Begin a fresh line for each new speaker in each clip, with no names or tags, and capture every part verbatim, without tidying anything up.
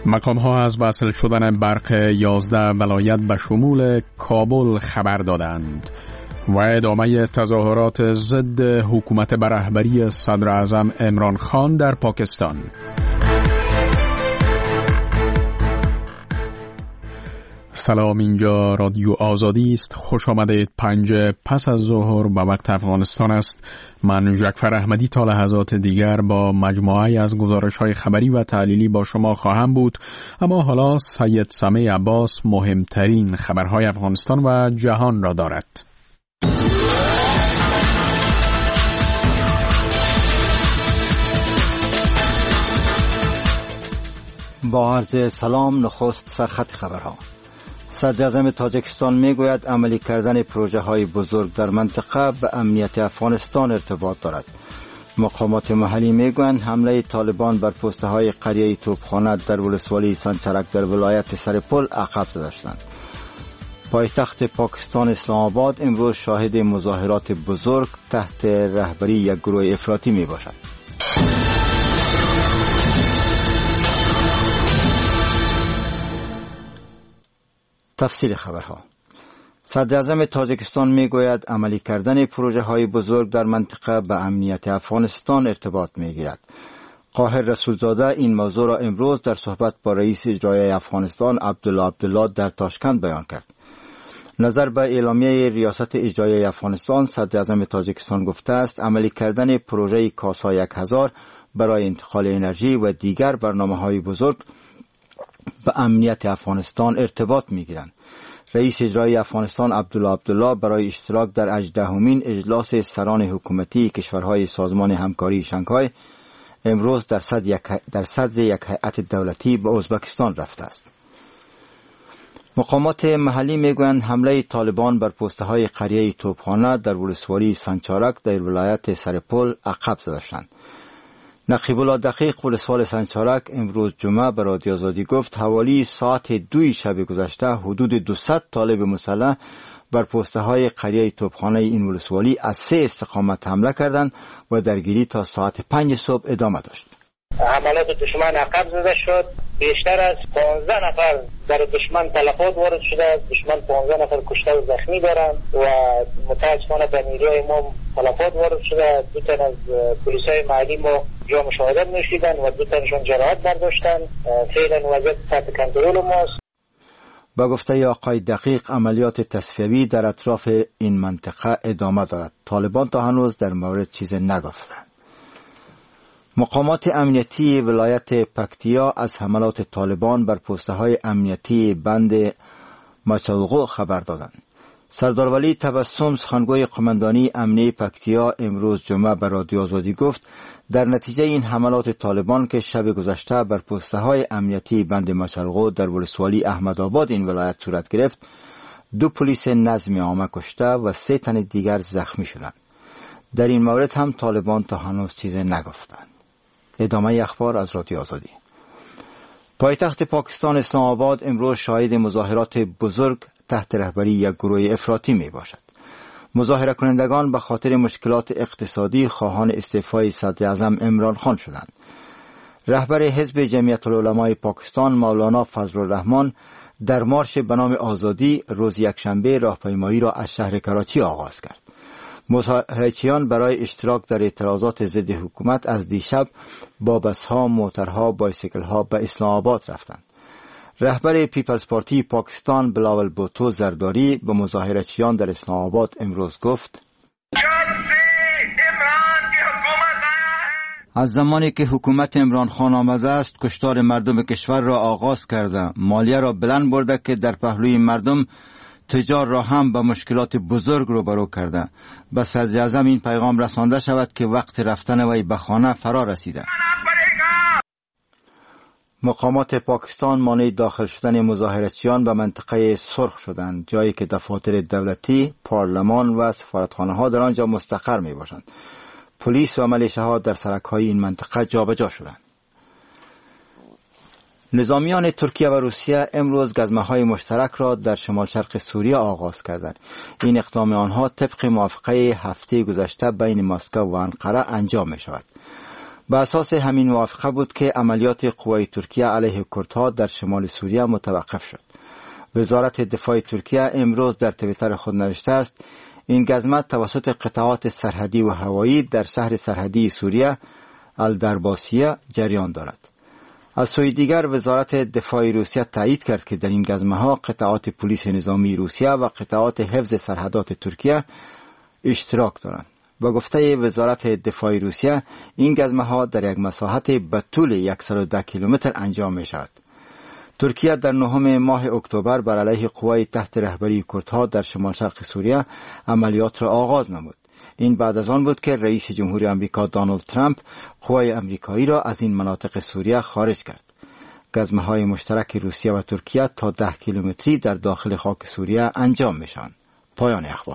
مقام‌ها از وصل شدن برق یازده ولایت به شمول کابل خبر دادند و ادامه تظاهرات ضد حکومت به رهبری صدر اعظم عمران خان در پاکستان. سلام، اینجا رادیو آزادی است. خوش آمدید. پنج پس از ظهر به وقت افغانستان است. من جعفر احمدی تا لحظات دیگر با مجموعه از گزارش‌های خبری و تحلیلی با شما خواهم بود، اما حالا سید سمیع عباس مهمترین خبرهای افغانستان و جهان را دارد.
با عرض سلام، نخست سرخط خبرها. صدر اعظم تاجیکستان میگوید عملی کردن پروژه های بزرگ در منطقه به امنیت افغانستان ارتباط دارد. مقامات محلی میگویند حمله طالبان بر پسته های قریه توپخانه در ولسوالی سنچرک در ولایت سرپل عقب زده شدند. پایتخت پاکستان اسلام آباد امروز شاهد مظاهرات بزرگ تحت رهبری یک گروه افراطی می باشد. تفصیل خبرها. صدر اعظم تاجیکستان میگوید عملی کردن پروژه های بزرگ در منطقه به امنیت افغانستان ارتباط میگیرد. قاهر رسولزاده این موضوع را امروز در صحبت با رئیس اجرایی افغانستان عبدالله عبدالله در تاشکند بیان کرد. نظر به اعلامیه ریاست اجرایی افغانستان، صدر اعظم تاجیکستان گفته است عملی کردن پروژه کاسا یک هزار برای انتقال انرژی و دیگر برنامه‌های بزرگ به امنیت افغانستان ارتباط می‌گیرند. رئیس اجرایی افغانستان عبدالله عبدالله برای اشتراک در هجدهمین اجلاس سران حکومتی کشورهای سازمان همکاری شانگهای امروز در صدر یک در صدر یک هیئت دولتی به ازبکستان رفته است. مقامات محلی میگویند حمله طالبان بر پسته‌های قریه توپخانه در ولسوالی سنچارک در ولایت سرپل عقب زده شدند. نقیب الله دقیق ولسوال سنچارک امروز جمعه به رادیو آزادی گفت حوالی ساعت دوی شب گذشته حدود دویست طالب مسلح بر پسته های قریه توپخانه این ولسوالی از سه استقامت حمله کردند و درگیری تا ساعت پنج صبح ادامه داشت.
حملات دشمن عقب زده شد. بیشتر از پانزده نفر در دشمن تلفات وارد شده است. دشمن پانزده نفر کشته و زخمی دارند و متاسفانه به نیروی ما تلفات وارد شده. دو تن از پلیسای محلی ما جا مشاهدت نوشیدند و دو تنشان جراحت برداشتند. فعلا وضعیت تحت کنترل ماست.
با گفته آقای دقیق عملیات تصفیوی در اطراف این منطقه ادامه دارد. طالبان تا هنوز در مورد چیز نگفتند. مقامات امنیتی ولایت پکتیا از حملات طالبان بر پسته‌های امنیتی بند مچلغو خبر دادند. سردار ولی تبسم سخنگوی قماندانی امنیه پکتیا امروز جمعه به رادیو آزادی گفت در نتیجه این حملات طالبان که شب گذشته بر پسته‌های امنیتی بند مچلغو در ولسوالی احمدآباد این ولایت صورت گرفت، دو پلیس نظم عامه کشته و سه تن دیگر زخمی شدند. در این مورد هم طالبان تا هنوز چیز نگفتند. ادامه اخبار از رادیو آزادی. پایتخت پاکستان اسلام آباد امروز شاهد مظاهرات بزرگ تحت رهبری یک گروه افراطی می باشد. مظاهره کنندگان به خاطر مشکلات اقتصادی خواهان استعفای صدر اعظم عمران خان شدند. رهبر حزب جمعیت العلمای پاکستان مولانا فضل الرحمن در مارش به نام آزادی روز یکشنبه راهپیمایی را از شهر کراچی آغاز کرد. مظاهرچیان برای اشتراک در اعتراضات ضد حکومت از دیشب با بسها، موترها، بایسیکلها به اسلام آباد رفتند. رهبر پیپلز پارتی پاکستان بلاول بوتو زرداری به مظاهرچیان در اسلام آباد امروز گفت از زمانی که حکومت عمران خان آمده است کشتار مردم کشور را آغاز کرده، مالیه را بلند برده که در پهلوی مردم تجار را هم به مشکلات بزرگ روبرو کرده. به صدر اعظم این پیغام رسانده شود که وقت رفتن وی به خانه فرا رسیده. مقامات پاکستان مانع داخل شدن مظاهرچیان به منطقه سرخ شدند، جایی که دفاتر دولتی، پارلمان و سفارتخانه ها در آنجا مستقر می باشند. پلیس و ملیشه ها در سرک های این منطقه جابجا شدند. نظامیان ترکیه و روسیه امروز گزمه‌های مشترک را در شمال شرق سوریه آغاز کردند. این اقدام آنها طبق موافقه هفته گذشته بین مسکو و انقره انجام می شود. به اساس همین موافقه بود که عملیات قوای ترکیه علیه کردها در شمال سوریه متوقف شد. وزارت دفاع ترکیه امروز در توییتر خود نوشته است این گزمه توسط قطعات سرحدی و هوایی در شهر سرحدی سوریه الدرباسیه جریان دارد. از سوی دیگر وزارت دفاع روسیه تایید کرد که در این گزمه ها قطعات پلیس نظامی روسیه و قطعات حفظ سرحدات ترکیه اشتراک دارند. با گفته وزارت دفاع روسیه این گزمه ها در یک مساحت به طول صد و ده کیلومتر انجام می شود. ترکیه در نهم ماه اکتبر بر علیه قوای تحت رهبری کردها در شمال شرق سوریه عملیات را آغاز نمود. این بعد از آن بود که رئیس جمهور آمریکا دونالد ترامپ قوای آمریکایی را از این مناطق سوریه خارج کرد. گزمه های مشترک روسیه و ترکیه تا ده کیلومتری در داخل خاک سوریه انجام می شوند. پایان اخبار.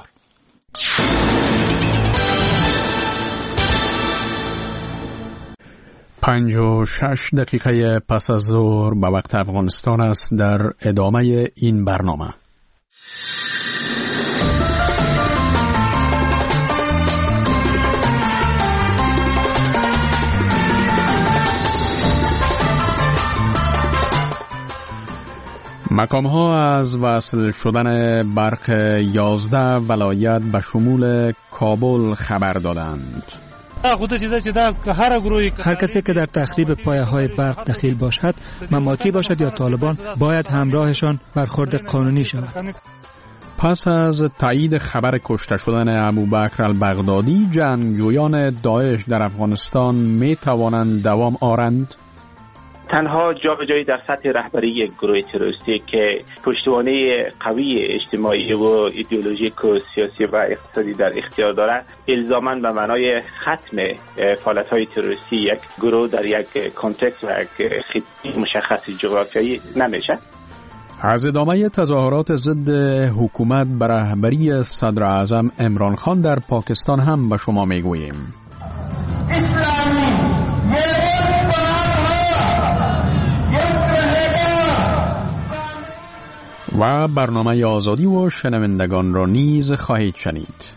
پنج و شش دقیقه پس از ظهر به وقت افغانستان است. در ادامه این برنامه مقام‌ها از وصل شدن برق یازده ولایت به شمول کابل خبر دادند.
هر کسی که در تخریب پایه‌های برق دخیل باشد، مماتی باشد یا طالبان، باید همراهشان برخورد قانونی شود.
پس از تایید خبر کشته شدن ابوبکر البغدادی، جنگجویان داعش در افغانستان می توانند دوام آورند؟
تنها جابجایی در سطح رهبری یک گروه تروریستی که پشتوانه قوی اجتماعی و ایدئولوژیک و سیاسی و اقتصادی در اختیار دارد الزاماً به معنای ختم فعالیت‌های تروریستی یک گروه در یک کانتکست و یک خطه مشخص جغرافیایی نمیشه.
از ادامه تظاهرات ضد حکومت به رهبری صدر اعظم عمران خان در پاکستان هم به شما میگوییم. و برنامه آزادی و شنوندگان را نیز خواهید شنید.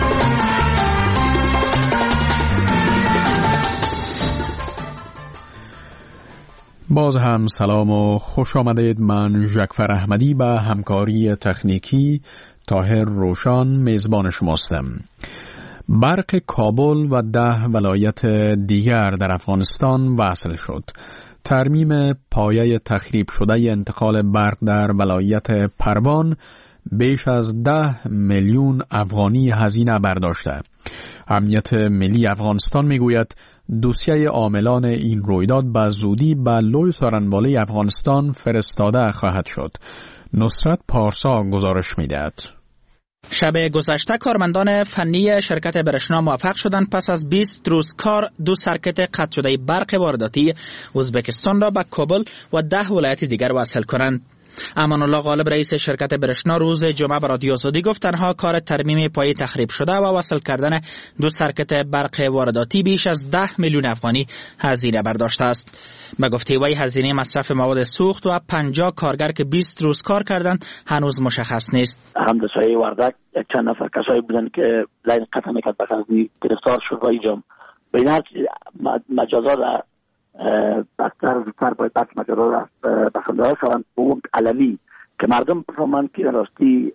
باز هم سلام و خوش آمدید. من جعفر احمدی به همکاری تکنیکی طاهر روشان میزبان شماستم. برق کابل و ده ولایت دیگر در افغانستان وصل شد. ترمیم پایه تخریب شده انتقال برق در ولایت پروان بیش از ده میلیون افغانی هزینه برداشته. امنیت ملی افغانستان میگوید دوسیه عاملان این رویداد به زودی به لوی سارنوالی افغانستان فرستاده خواهد شد. نصرت پارسا گزارش میدهد.
شب گذشته کارمندان فنی شرکت برشنا موفق شدند پس از بیست روز کار دو سرکت قطع شده برق وارداتی ازبکستان را به کابل و ده ولایت دیگر وصل کنند. امان الله غالب رئیس شرکت برشنا روز جمعه به رادیو آزادی گفت تنها کار ترمیم پایه تخریب شده و وصل کردن دو سرکت برق وارداتی بیش از ده میلیون افغانی هزینه برداشته است. به گفته وی هزینه مصرف مواد سوخت و پنجاه کارگر که بیست روز کار کردند هنوز مشخص نیست.
همدسای وردک یک چند نفر کسایی بودند که لاین قطع میکرد بخزی گرفتار شد و اینجا به این هر مجازات بستر زودتر باید بس مجازات بخنده ها شوند به اون علمی که مردم بفهمند که راستی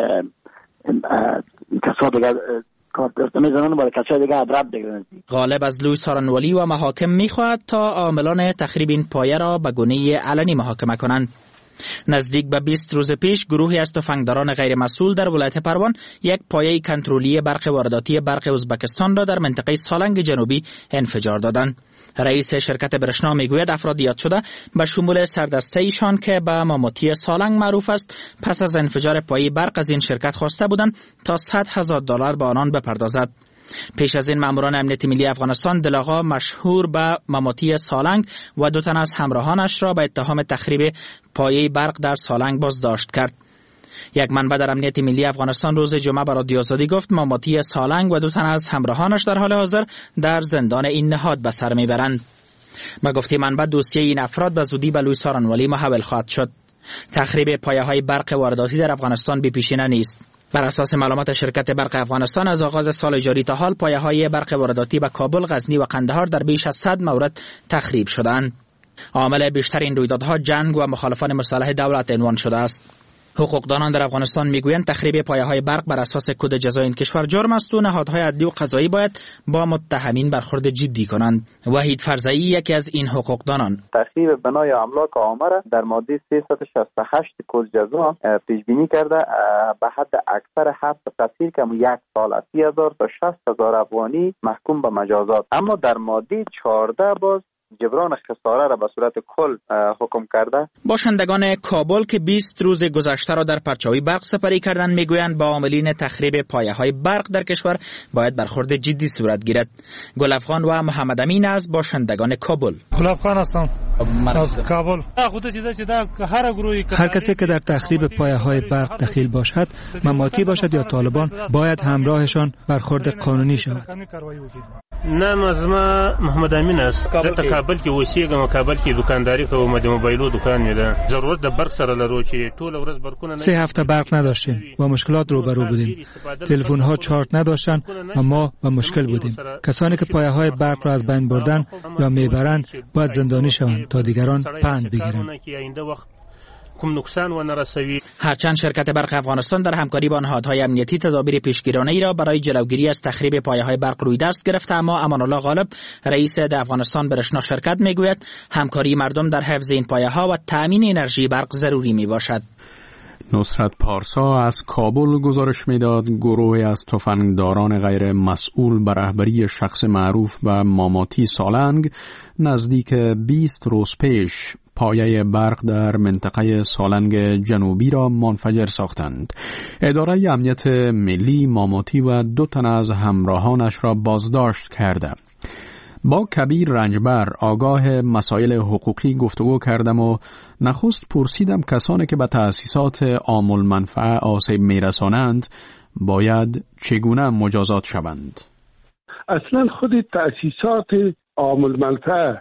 کسا دیگر کار درست نمیزنند و کسا دیگر عبرت بگیرند.
غالب از لوی سارنوالی و محاکم میخواهد تا عاملان تخریب این پایه را به گونه علنی محاکمه کنند. نزدیک به بیست روز پیش گروهی از تفنگداران غیر مسئول در ولایت پروان یک پایه کنترلی برق وارداتی برق ازبکستان را در منطقه سالنگ جنوبی انفجار دادند. رئیس شرکت برشنا میگوید افراد یاد شده به شمول سردسته ایشان که به ماموتی سالنگ معروف است پس از انفجار پایه برق از این شرکت خواسته بودند تا صد هزار دلار به آنان بپردازد. پیش از این ماموران امنیت ملی افغانستان دلاغا مشهور به ماموتی سالنگ و دو تن از همراهانش را به اتهام تخریب پایه برق در سالنگ بازداشت کرد. یک منبع در امنیت ملی افغانستان روز جمعه به رادیو آزادی گفت ماموتی سالنگ و دو تن از همراهانش در حال حاضر در زندان این نهاد به سر میبرند. به گفته منبع دوسیه این افراد به زودی به لوی سارنوالی محول خواهد شد. تخریب پایه‌های برق وارداتی در افغانستان بی پیشینه نیست. بر اساس معلومات شرکت برق افغانستان از آغاز سال جاری تا حال پایه‌های برق وارداتی به کابل، غزنی و قندهار در بیش از صد مورد تخریب شدند. عامل بیشتر این رویدادها جنگ و مخالفان مسلح دولت عنوان شده است. حقوقدانان در افغانستان میگویند تخریب پایه‌های برق بر اساس کد جزای این کشور جرم است و نهادهای عدلی و قضایی باید با متهمین برخورد جدی کنند. وحید فرزایی یکی از این حقوقدانان:
تخریب بنای املاک عامه در ماده سیصد و شصت و هشت کد جزا پیش بینی کرده به حد اکثر حبس قصیر که یک سال از سی هزار تا شصت هزار افغانی محکوم به مجازات. اما در ماده چهارده باز جبران خساره را به صورت کل حکم کرده.
باشندگان کابل که بیست روز گذشته را در پرچاوی برق سپری کردند میگویند با عاملین تخریب پایه‌های برق در کشور باید برخورد جدی صورت گیرد. گلافخان و محمد امین از باشندگان کابل:
گلافخان هستم از کابل.
هر کسی که در تخریب پایه‌های برق دخیل باشد، مماتی باشد یا طالبان، باید همراهشان برخورد قانونی شود.
نام از ما محمد امین است. در کابل کې اوسېږم. کابل کې دکانداری کوم. د موبایلو دکان مې ده. ضرورت د برق سره لرو چې ټول ورځ برقونه.
سه هفته برق نداشتیم و مشکلات روبرو بودیم. تلفن ها چارت نداشتن و ما با مشکل بودیم. کسانی که پایه‌های برق را از بین بردن یا میبرند باید زندانی شوند تا دیگران پند بگیرند.
هرچند شرکت برق افغانستان در همکاری با نهادهای امنیتی تدابیر پیشگیرانه‌ای را برای جلوگیری از تخریب پایه‌های برق روی دست گرفته، اما امان الله غالب رئیس د افغانستان برشنا شرکت میگوید همکاری مردم در حفظ این پایه‌ها و تأمین انرژی برق ضروری میباشد.
نصرت پارسا از کابل گزارش میداد گروهی از تفنگداران غیر مسئول به رهبری شخص معروف و ماماتی سالنگ نزدیک بیست روز پیش پایه برق در منطقه سالنگ جنوبی را منفجر ساختند. اداره امنیت ملی ماماتی و دو تن از همراهانش را بازداشت کرده. با کبیر رنجبر آگاه مسائل حقوقی گفتگو کردم و نخست پرسیدم کسانی که به تأسیسات عام المنفعه آسیب میرسانند باید چگونه مجازات شوند.
اصلا خود تأسیسات عام المنفعه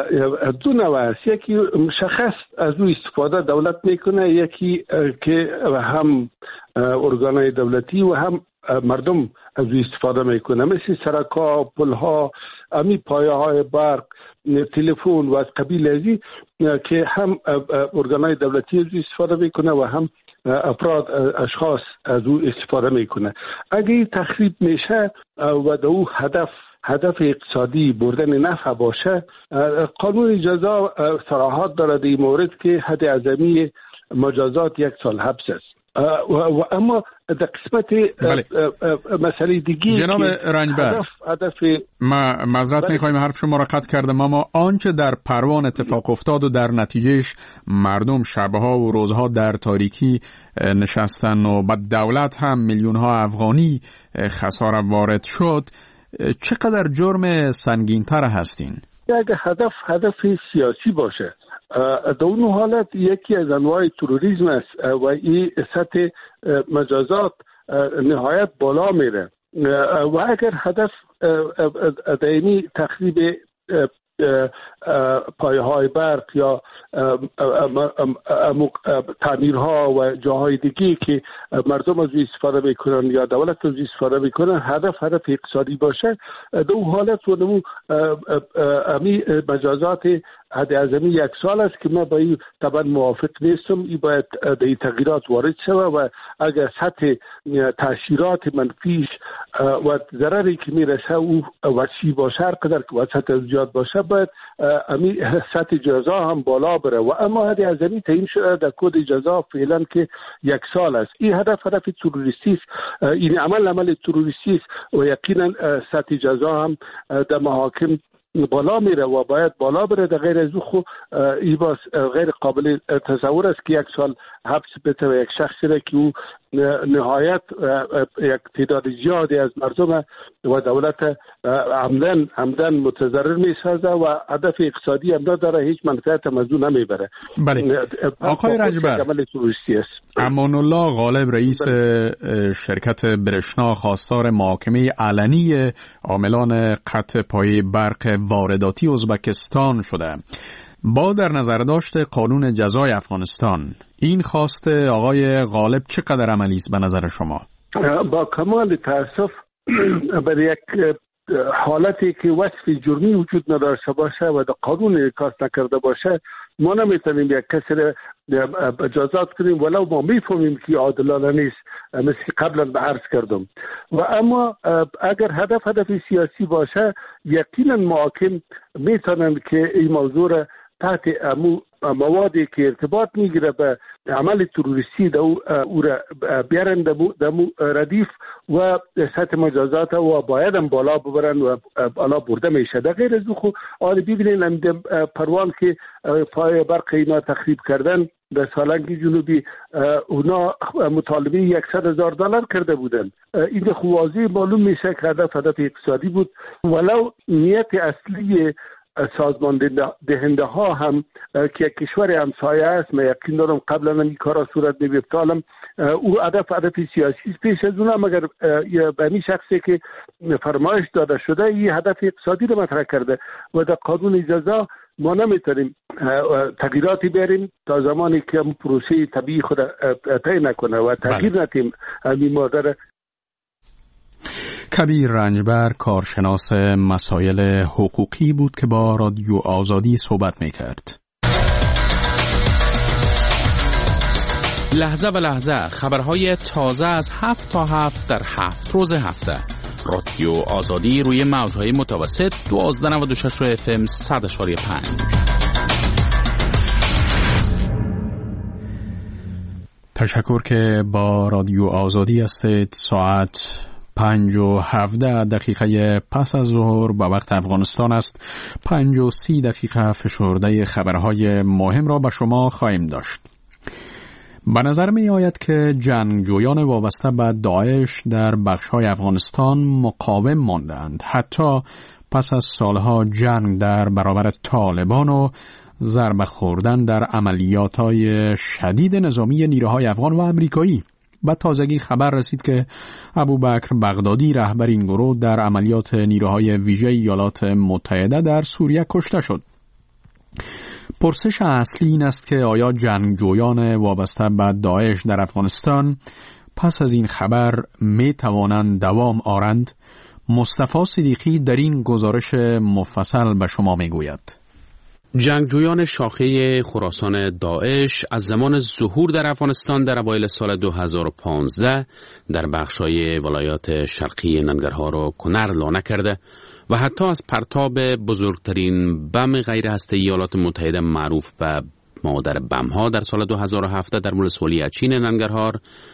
دو نوع است. یکی مشخص از او استفاده دولت میکنه، یکی که هم ارگانهای دولتی و هم مردم از او استفاده میکنه، مثل سرکا، پلها، امی پایه های برق، تلفن و از قبیل ازی که هم ارگانهای دولتی از او استفاده میکنه و هم افراد اشخاص از او استفاده میکنه. اگه این تخریب میشه و در او هدف هدف اقتصادی بردن نفع باشه، قانون جزا صراحت دارد این مورد که حد اعظمی مجازات یک سال حبس است. و, و اما در قسمت بله. مسئله دیگی
جناب رنجبر
هدف, هدف
ما معذرت بله. میخوایم حرف شما را قطع کردم، اما آنچه در پروان اتفاق افتاد و در نتیجهش مردم شبها و روزها در تاریکی نشستن و بعد دولت هم میلیون ها افغانی خساره وارد شد، چقدر جرم سنگین‌تر هستین؟
اگه هدف هدف سیاسی باشه، در اون حالت یکی از انواع تروریسم است و این سطح مجازات نهایت بالا میره. و اگر هدف دائمی تخریب پایه های برق یا تعمیرها و جاهای دیگی که مردم از استفاده میکنن یا دولت از استفاده میکنن هدف هدف اقتصادی باشه، در اون حالت و نمو امی مجازات حد اعظمی یک سال است که من با این طبعا موافق نیستم. این باید در این تغییرات وارد شود و اگر سطح تاثیرات منفیش و ضرری که میرسه او وسیع باشه، هر قدر که وسط از زیاد باشه، باید امی سطح جزا هم بالا بره. و اما حد اعظمی تعیین شده در کد جزا فعلا که یک سال است. این هدف هدف تروریستی است، این عمل عمل تروریستی است و یقینا سطح جزا هم در محاکم بالا میره و باید بالا بره. در غیر از خو ای باز غیر قابل تصور است که یک سال حبس بده و یک شخصی را که او نهایت یک تعداد زیادی از مردم و دولت عمدن عمدن متضرر میسازه و هدف اقتصادی هم نداره، هیچ منفعت هم از او نمیبره.
بله آقای رنجبر، امان الله غالب رئیس شرکت برشنا خواستار محاکمه علنی عاملان قطع پایه برق وارداتی ازبکستان شده. با در نظر داشت قانون جزای افغانستان این خواست آقای غالب چقدر عملی است به نظر شما؟
با کمال تاسف برای یک حالتی که وصف جرمی وجود نداشته باشه و در قانون انعکاس نکرده باشه ما نمیتونیم یک کسی را اجازات کنیم ولو ما میفهمیم که عادلانه نیست، مثل قبلا به عرض کردم. و اما اگر هدف هدف سیاسی باشه یقینا محاکم میتونن که این موضوع را تحت امو موادی که ارتباط میگیره به عمل تروریستی دو او را بیارن دمو ردیف و سطح مجازات و باید هم بالا ببرن و بالا برده میشه. در غیر از خو آن ببینین پروان که پای برق اینا تخریب کردن در سالنگ جنوبی اونا مطالبه یکصد هزار دلار کرده بودن. این خو واضح معلوم میشه که هدف هدف اقتصادی بود ولو نیت اصلی سازمان دهنده ها هم که کشور همسایه است. من یقین دارم قبلا این کارا صورت می‌گرفتالم او هدف هدف سیاسی پیش از اونم اگر به این شخصی که فرمایش داده شده این هدف اقتصادی رو مطرح کرده و در قانون اجازه ما نمیتونیم تغییراتی بیاریم تا زمانی که پروسه طبیعی خود طی نکنه و تغییر ندیم این مادر.
کبیر رنجبر کارشناس مسائل حقوقی بود که با رادیو آزادی صحبت میکرد.
لحظه به لحظه خبرهای تازه از هفت تا هفت در هفت روز هفته. رادیو آزادی روی موجهای متوسط دوازده نود و شش اف ام صد اشاری پنج.
تشکر که با رادیو آزادی هستید. ساعت پنج و هفده دقیقه پس از ظهر به وقت افغانستان است. پنج و سی دقیقه فشرده خبرهای مهم را به شما خواهیم داشت. به نظر می آید که جنگجویان وابسته به داعش در بخش‌های افغانستان مقاوم ماندند، حتی پس از سالها جنگ در برابر طالبان و ضربه خوردن در عملیات‌های شدید نظامی نیروهای افغان و امریکایی. به تازگی خبر رسید که ابوبکر بغدادی رهبر این گروه در عملیات نیروهای ویژه ایالات متحده در سوریه کشته شد. پرسش اصلی این است که آیا جنگجویان وابسته به داعش در افغانستان پس از این خبر می توانند دوام آورند؟ مصطفی صدیقی در این گزارش مفصل به شما می گوید.
جنگجویان شاخه خراسان داعش از زمان ظهور در افغانستان در اوایل سال دو هزار و پانزده در بخشای ولایات شرقی ننگرهار و کنر لانه کرده و حتی از پرتاب بزرگترین بم غیر هسته‌ای ایالات متحده معروف به مادر بم‌ها در سال دو هزار و هفده در ولسوالی اچین ننگرهار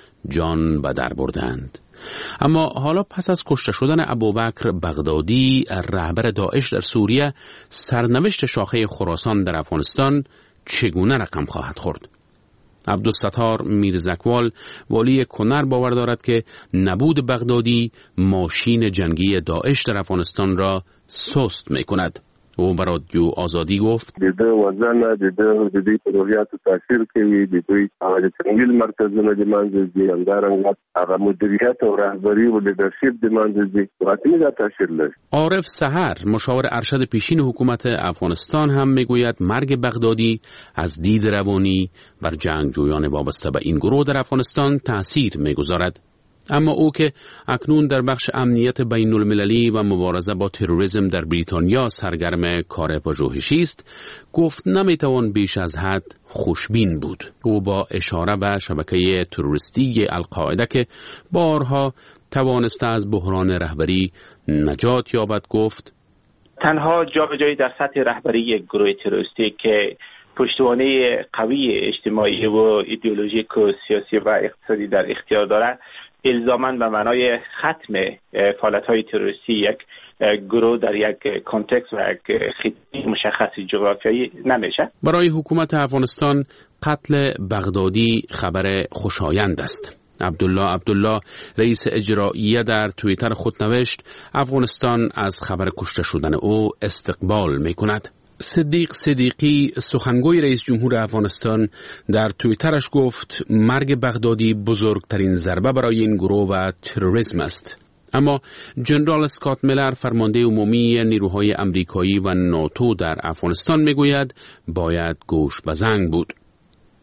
جان به در بردند. اما حالا پس از کشته شدن ابوبکر بغدادی رهبر داعش در سوریه، سرنوشت شاخه خراسان در افغانستان چگونه رقم خواهد خورد؟ عبدالستار میرزکوال والی کنر باور دارد که نبود بغدادی ماشین جنگی داعش در افغانستان را سست می کند. او بر رادیو آزادی گفت
دیده وزن دیده دیده پروژیات تاثیر کوي دیده هغه څنګه مرکزونه د منځ دي همدارنګه هغه مدیریت او رهبری و لیدرشپ د منځ دي واقعي دا تاثیر لري.
عارف سحر مشاور ارشد پیشین حکومت افغانستان هم میگوید مرگ بغدادی از دید روانی بر جنگجویان وابسته به این گروه در افغانستان تاثیر میگذارد. اما او که اکنون در بخش امنیت بین المللی و مبارزه با تروریسم در بریتانیا سرگرم کار پژوهشی است، گفت نمیتوان بیش از حد خوشبین بود. او با اشاره به شبکه تروریستی القاعده که بارها توانسته از بحران رهبری نجات یابد گفت
تنها جابجایی در سطح رهبری یک گروه تروریستی که پشتوانه قوی اجتماعی و ایدئولوژیک و سیاسی و اقتصادی در اختیار دارد الزاماً به معنای ختم فعالیت‌های تروریستی یک گروه در یک کانتکست و یک خطه مشخص جغرافیایی نمیشه.
برای حکومت افغانستان قتل بغدادی خبر خوشایند است. عبدالله عبدالله رئیس اجراییه در توییتر خود نوشت افغانستان از خبر کشته شدن او استقبال می‌کند. صدیق صدیقی سخنگوی رئیس جمهور افغانستان در توییترش گفت مرگ بغدادی بزرگترین ضربه برای این گروه و تروریسم است. اما جنرال اسکات میلر فرمانده عمومی نیروهای امریکایی و ناتو در افغانستان میگوید باید گوش به زنگ بود.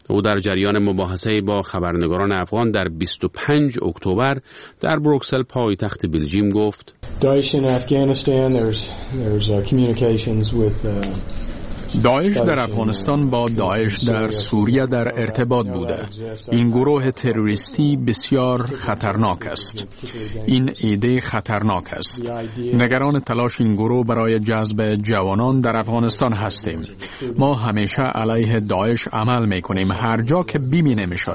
او در جریان مباحثه با خبرنگاران افغان در بیست و پنجم اکتبر در بروکسل پایتخت بلژیم گفت:
Daesh in Afghanistan, there's there's uh, communications with uh,
داعش در افغانستان با داعش در سوریه در ارتباط بوده. این گروه تروریستی بسیار خطرناک است. این ایده خطرناک است. نگران تلاش این گروه برای جذب جوانان در افغانستان هستیم. ما همیشه علیه داعش عمل میکنیم هر جا که ببینیمشان.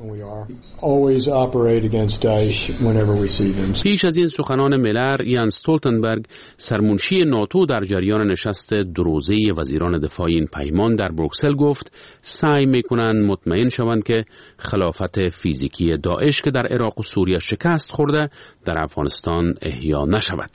پیش از این سخنان میلر، یان استولتنبرگ سرمنشی ناتو در جریان نشست دروزه وزیران دفاع این پیمان در بروکسل گفت سعی میکنند مطمئن شوند که خلافت فیزیکی داعش که در عراق و سوریه شکست خورده در افغانستان احیا نشود.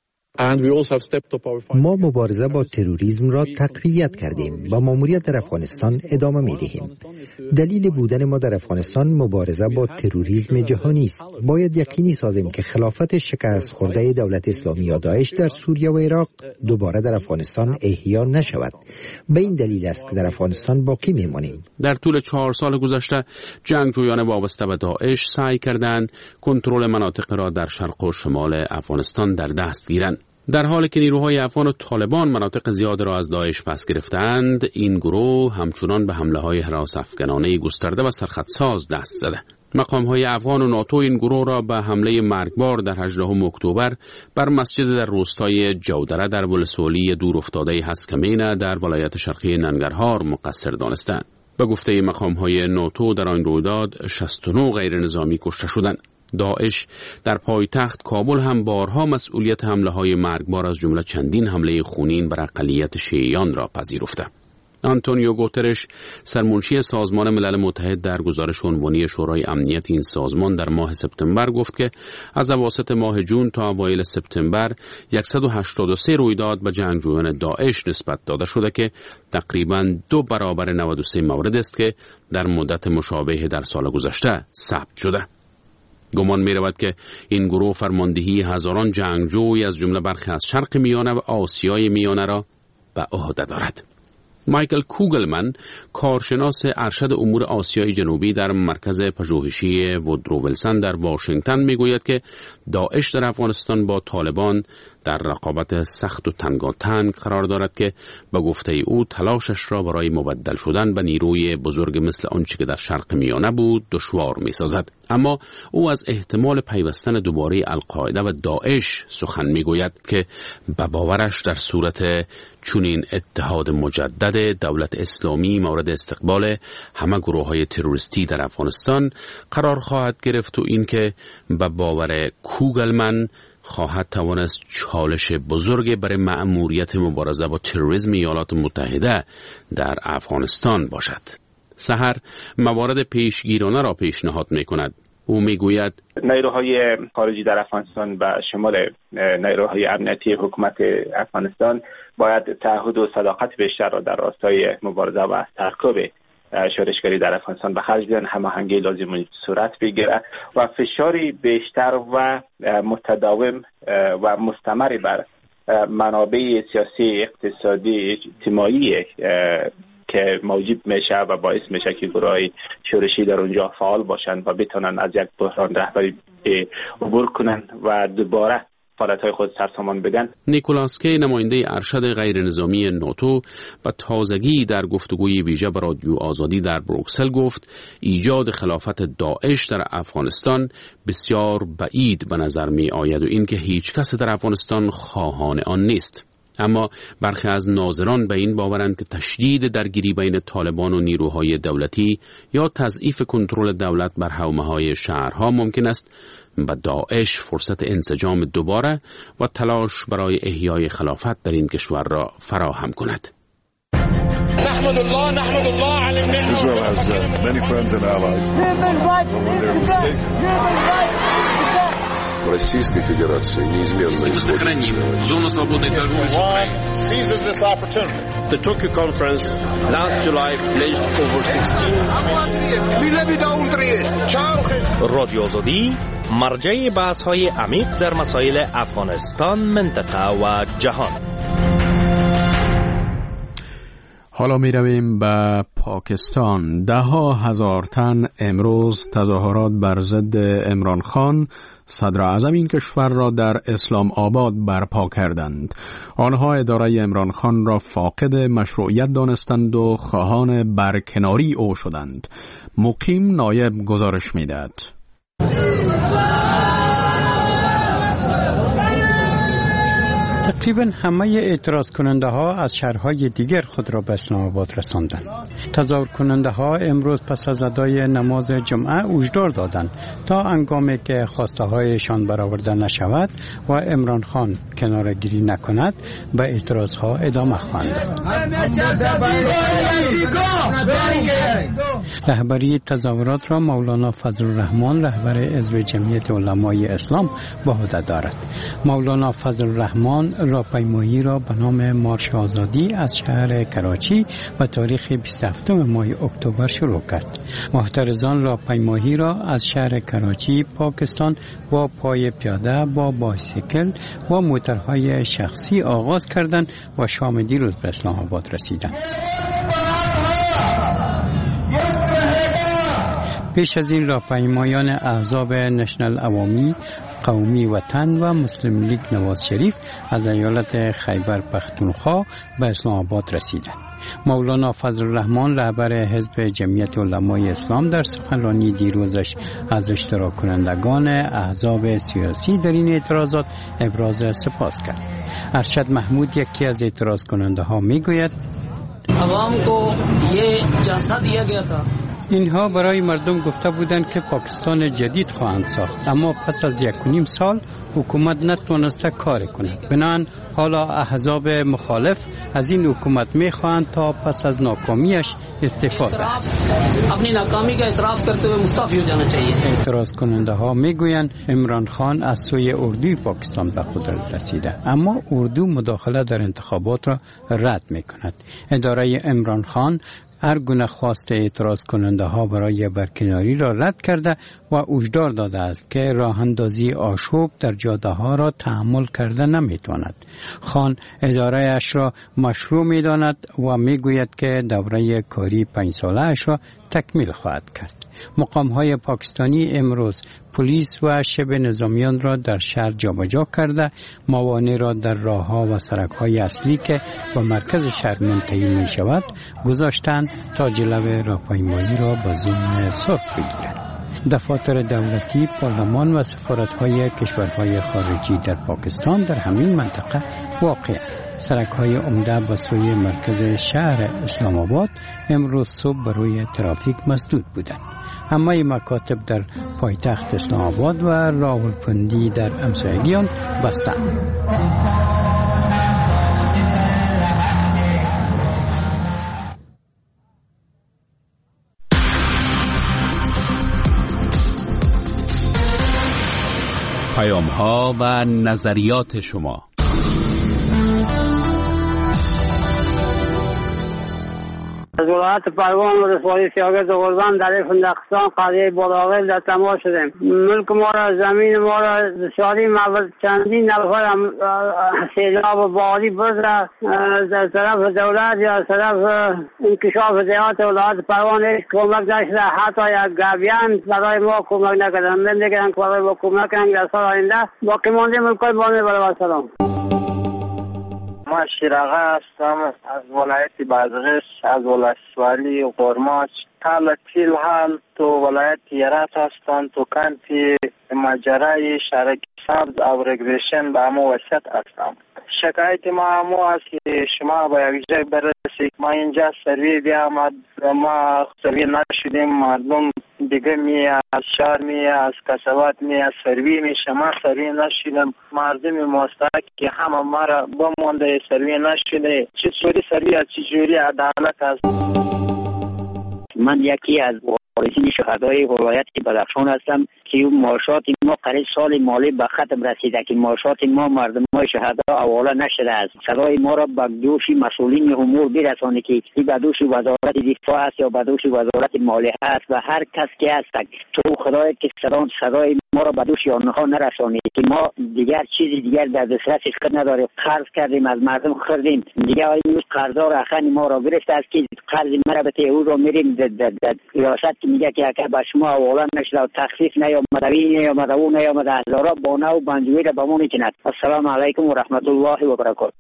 ما مبارزه با تروریسم را تقویت کردیم و ماموریت در افغانستان ادامه می دهیم. دلیل بودن ما در افغانستان مبارزه با تروریسم جهانی است. باید یقینی سازیم که خلافت شکست خورده دولت اسلامی یا داعش در سوریه و عراق دوباره در افغانستان احیا نشود. به این دلیل است که در افغانستان باقی می مانیم.
در طول چهار سال گذشته جنگجویان وابسته به داعش سعی کردند کنترل مناطق را در شرق و شمال افغانستان در دست گیرند. در حالی که نیروهای افغان و طالبان مناطق زیاد را از داعش پس گرفتند، این گروه همچنان به حمله‌های هراس افکنانه گسترده و سرخطساز دست زده. مقام‌های افغان و ناتو این گروه را به حمله مرگبار در هجدهم اکتبر بر مسجد در روستای جودره در ولسوالی دور افتاده هسکمینه در ولایت شرقی ننگرهار مقصر دانستند. به گفته مقام‌های ناتو در آن رویداد شصت و نه غیر نظامی کشته شدند. داعش در پایتخت کابل هم بارها مسئولیت حمله‌های مرگبار از جمله چندین حمله خونین بر اقلیت شیعیان را پذیرفته. آنتونیو گوترش سرمنشی سازمان ملل متحد در گزارش عنوانی شورای امنیت این سازمان در ماه سپتامبر گفت که از اواسط ماه جون تا اوایل سپتامبر صد و هشتاد و سه رویداد به جنگجویان داعش نسبت داده شده که تقریباً دو برابر نود و سه مورد است که در مدت مشابه در سال گذشته ثبت شده. گمان می رود که این گروه فرماندهی هزاران جنگجوی از جمله برخی از شرق میانه و آسیای میانه را به عهده دارد. مایکل کوگلمن، کارشناس ارشد امور آسیای جنوبی در مرکز پژوهشی وودرو ویلسون در واشنگتن میگوید که داعش در افغانستان با طالبان در رقابت سخت و تنگاتنگ قرار دارد که به گفته او تلاشش را برای مبدل شدن به نیروی بزرگ مثل آنچه که در شرق میانه بود دشوار می‌سازد. اما او از احتمال پیوستن دوباره القاعده و داعش سخن میگوید که به باورش در صورت چنین اتحاد مجدد دولت اسلامی مورد استقبال همه گروه‌های تروریستی در افغانستان قرار خواهد گرفت و اینکه به باور کوگلمن خواهد توانست چالش بزرگ برای مأموریت مبارزه با تروریسم ایالات متحده در افغانستان باشد. سحر موارد پیشگیرانه را پیشنهاد می‌کند. او میگوید
نیروهای خارجی در افغانستان و شمال نیروهای امنیتی حکومت افغانستان باید تعهد و صداقت بیشتر را در راستای مبارزه و سرکوب شورشگری در افغانستان به خرج بدن، هماهنگی لازم صورت بگیرد و فشاری بیشتر و متداوم و مستمر بر منابع سیاسی، اقتصادی، اجتماعی که موجب میشه و باعث میشه که گروه‌های شورشی در اونجا فعال باشند و بتونن از یک بحران رهبری عبور کنن و دوباره فعالیت‌های خود سرسامان بدن.
نیکولاس کی، نماینده ارشد غیر نظامی ناتو، با تازگی در گفتگوی ویژه با رادیو آزادی در بروکسل گفت ایجاد خلافت داعش در افغانستان بسیار بعید به نظر می آید و اینکه هیچ کس در افغانستان خواهان آن نیست. اما برخی از ناظران به این باورند که تشدید درگیری بین طالبان و نیروهای دولتی یا تضعیف کنترل دولت بر حومه‌های شهرها ممکن است به داعش فرصت انسجام دوباره و تلاش برای احیای خلافت در این کشور را فراهم کند.
نحمد الله نحمد الله علی النعمة. Israel has uh, many friends and allies. When they're mistaken.
Российской Федерации неизменно
сохраним зону свободной торговли с Украиной.
Seizes this opportunity.
The Tokyo conference last July pledged over sixteen.
رادیو آزادی مرجع بحث‌های عمیق در مسائل افغانستان، منطقه و جهان.
حالا می رویم به پاکستان. ده ها هزار تن امروز تظاهرات بر ضد عمران خان صدر اعظم این کشور را در اسلام آباد برپا کردند. آنها اداره عمران خان را فاقد مشروعیت دانستند و خواهان برکناری او شدند. مقیم نایب گزارش می‌دهد.
تقریبا همه اعتراض کننده ها از شهرهای دیگر خود را به اسلام آباد رساندند. تظاهر کننده ها امروز پس از ادای نماز جمعه هشدار دادند تا هنگامی که خواسته هایشان برآورده نشود و عمران خان کناره‌گیری نکند به اعتراض ها ادامه خواهند داد. رهبری تظاهرات را مولانا فضل الرحمن رهبر حزب جمعیت علمای اسلام به عهده دارد. مولانا فضل الرحمن راهپیمایی را به نام مارش آزادی از شهر کراچی و تاریخ بیست و هفتم ماه اکتبر شروع کرد. محترضان راهپیمایی را از شهر کراچی پاکستان با پای پیاده با بایسیکل و موترهای شخصی آغاز کردند و شام دیروز به اسلام آباد رسیدند. پیش از این راهپیمایان احزاب نشنل عوامی، قومی وطن و مسلم لیگ نواز شریف از ایالت خیبر پختونخوا به اسلام آباد رسیدند. مولانا فضل الرحمن رهبر حزب جمعیت علمای اسلام در سخنرانی دیروزش از اشتراک کنندگان احزاب سیاسی در این اعتراضات ابراز سپاس کرد. ارشد محمود یکی از اعتراض کننده ها می گوید عوام کو یہ جلسہ دیا گیا تھا. اینها برای مردم گفته بودند که پاکستان جدید خواهند ساخت، اما پس از یک و نیم سال حکومت نتوانسته کار کند. بنابراین حالا احزاب مخالف از این حکومت میخواهند تا پس از ناکامیش استعفا دهد. اپنی ناکامی کا اعتراف کرتے ہوئے مستعفی ہو جانا چاہیے. اعتراض کننده ها میگویند عمران خان از سوی اردوی پاکستان به قدرت رسیده، اما اردو مداخله در انتخابات را رد میکند. اداره عمران خان هر گونه خواست اعتراض کننده ها برای برکناری را رد کرده و هشدار داده است که راه اندازی آشوب در جاده ها را تحمل کرده نمیتواند. خان اداره اش را مشروع میداند و میگوید که دوره کاری پنج ساله اش را تکمیل خواهد کرد. مقام های پاکستانی امروز پلیس و شبه نظامیان را در شهر جابجا کرده، موانع را در راه‌ها و سرک‌های اصلی که به مرکز شهر منتهی می شود گذاشتند تا جلوه راهپیمایی را با زوم سرخ بگیرند. دفاتر دولتی، پارلمان و سفارت‌های کشورهای خارجی در پاکستان در همین منطقه واقع است. سرک‌های عمده به سوی مرکز شهر اسلام آباد امروز صبح بر روی ترافیک مسدود بودند. همه مکاتب در پایتخت اسلام آباد و راولپندی در همسایگیان بستند.
پیام‌ها و نظریات شما.
از ولایت پروان و رسوالی سیاگرد و قربان در فندقستان قضیه بلاغل در تماس شدیم. ملک ما را، زمین ما را بسیاری مورد چندین نفر سیلاب و باری برد در طرف دولت یا طرف انکشاف دیات ولایت پروان هیچ کمک نشده. حتی یک گویان برای ما کمک نکردن. من دیگران که برای ما کمک کنند در سال آینده باقی مانده ملکای بانه برای سلام.
ما شیراغه هستم از ولایت بادغیس، از ولایت سوالی و قرماچ. حالا تیل حال تو ولایت هرات هستم، تو کانتی ماجرای شرک سبز او رگریشن به همو وسط هستم. شکایت ما همو است که شما با یک جای برسید. ما اینجا سروی بیامد، ما سروی نشدیم، مردم دیگه می از شهر می از کسوات می از سروی می شما سروی نشدیم. مردم مستحق که همه ما را بمونده سروی نشده. چه جوری سروی از چه جوری عدالت است.
من یکی از
مخالفین شهدای ولایت بدخشان هستم که معاشات ما قریب سال مالی به ختم رسیده که معاشات ما مردم های شهدا حواله نشده است. صدای ما را به دوش مسئولین امور برسانید که به دوش وزارت دفاع است یا به دوش وزارت مالیه است و هر کس که هست تو خدای که صدا صدای ما را به دوش آنها نرسانید که ما دیگر چیزی دیگر در دسترس خود نداریم. قرض کردیم از مردم خریدیم دیگه این قرضدار اخن ما را گرفته است که قرض مرا به او را میریم در ریاست که میگه که اگر به شما حواله نشده و تخفیف نیامده وی نیامده او نیامده هزارا بانه و بنجوی را بمون کند. السلام علیکم و رحمت الله و برکاته.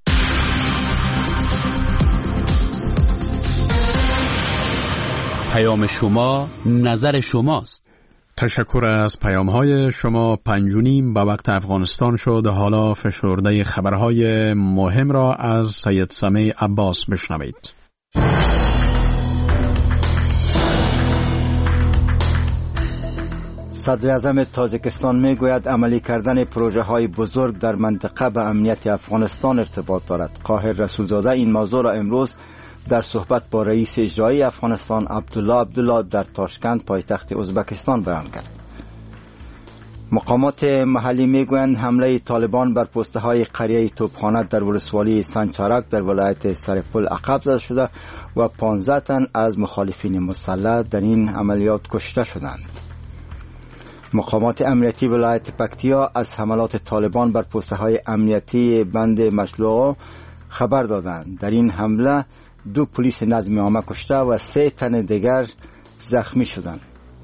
پیام شما نظر شماست.
تشکر از پیام های شما. پنج و نیم به وقت افغانستان شد. حالا فشرده خبرهای مهم را از سید سمیع عباس بشنوید.
صدر اعظم تاجیکستان می گوید عملی کردن پروژه های بزرگ در منطقه به امنیت افغانستان ارتباط دارد. قاهر رسولزاده این موضوع را امروز در صحبت با رئیس اجرایی افغانستان عبدالله عبدالله در تاشکند پایتخت ازبکستان بیان کرد. مقامات محلی می گویند حمله طالبان بر پسته های قریه توپخانه در ولسوالی سنچارک در ولایت سرپل عقب زده شده و پانزده تن از مخالفین مسلح در این عملیات کشته شدند. مقامات امنیتی ولایت پکتیا از حملات طالبان بر پسته های امنیتی بند مشلوع خبر دادند. در این حمله دو پلیس نظم عامه کشته و سه تن دیگر زخمی شدند.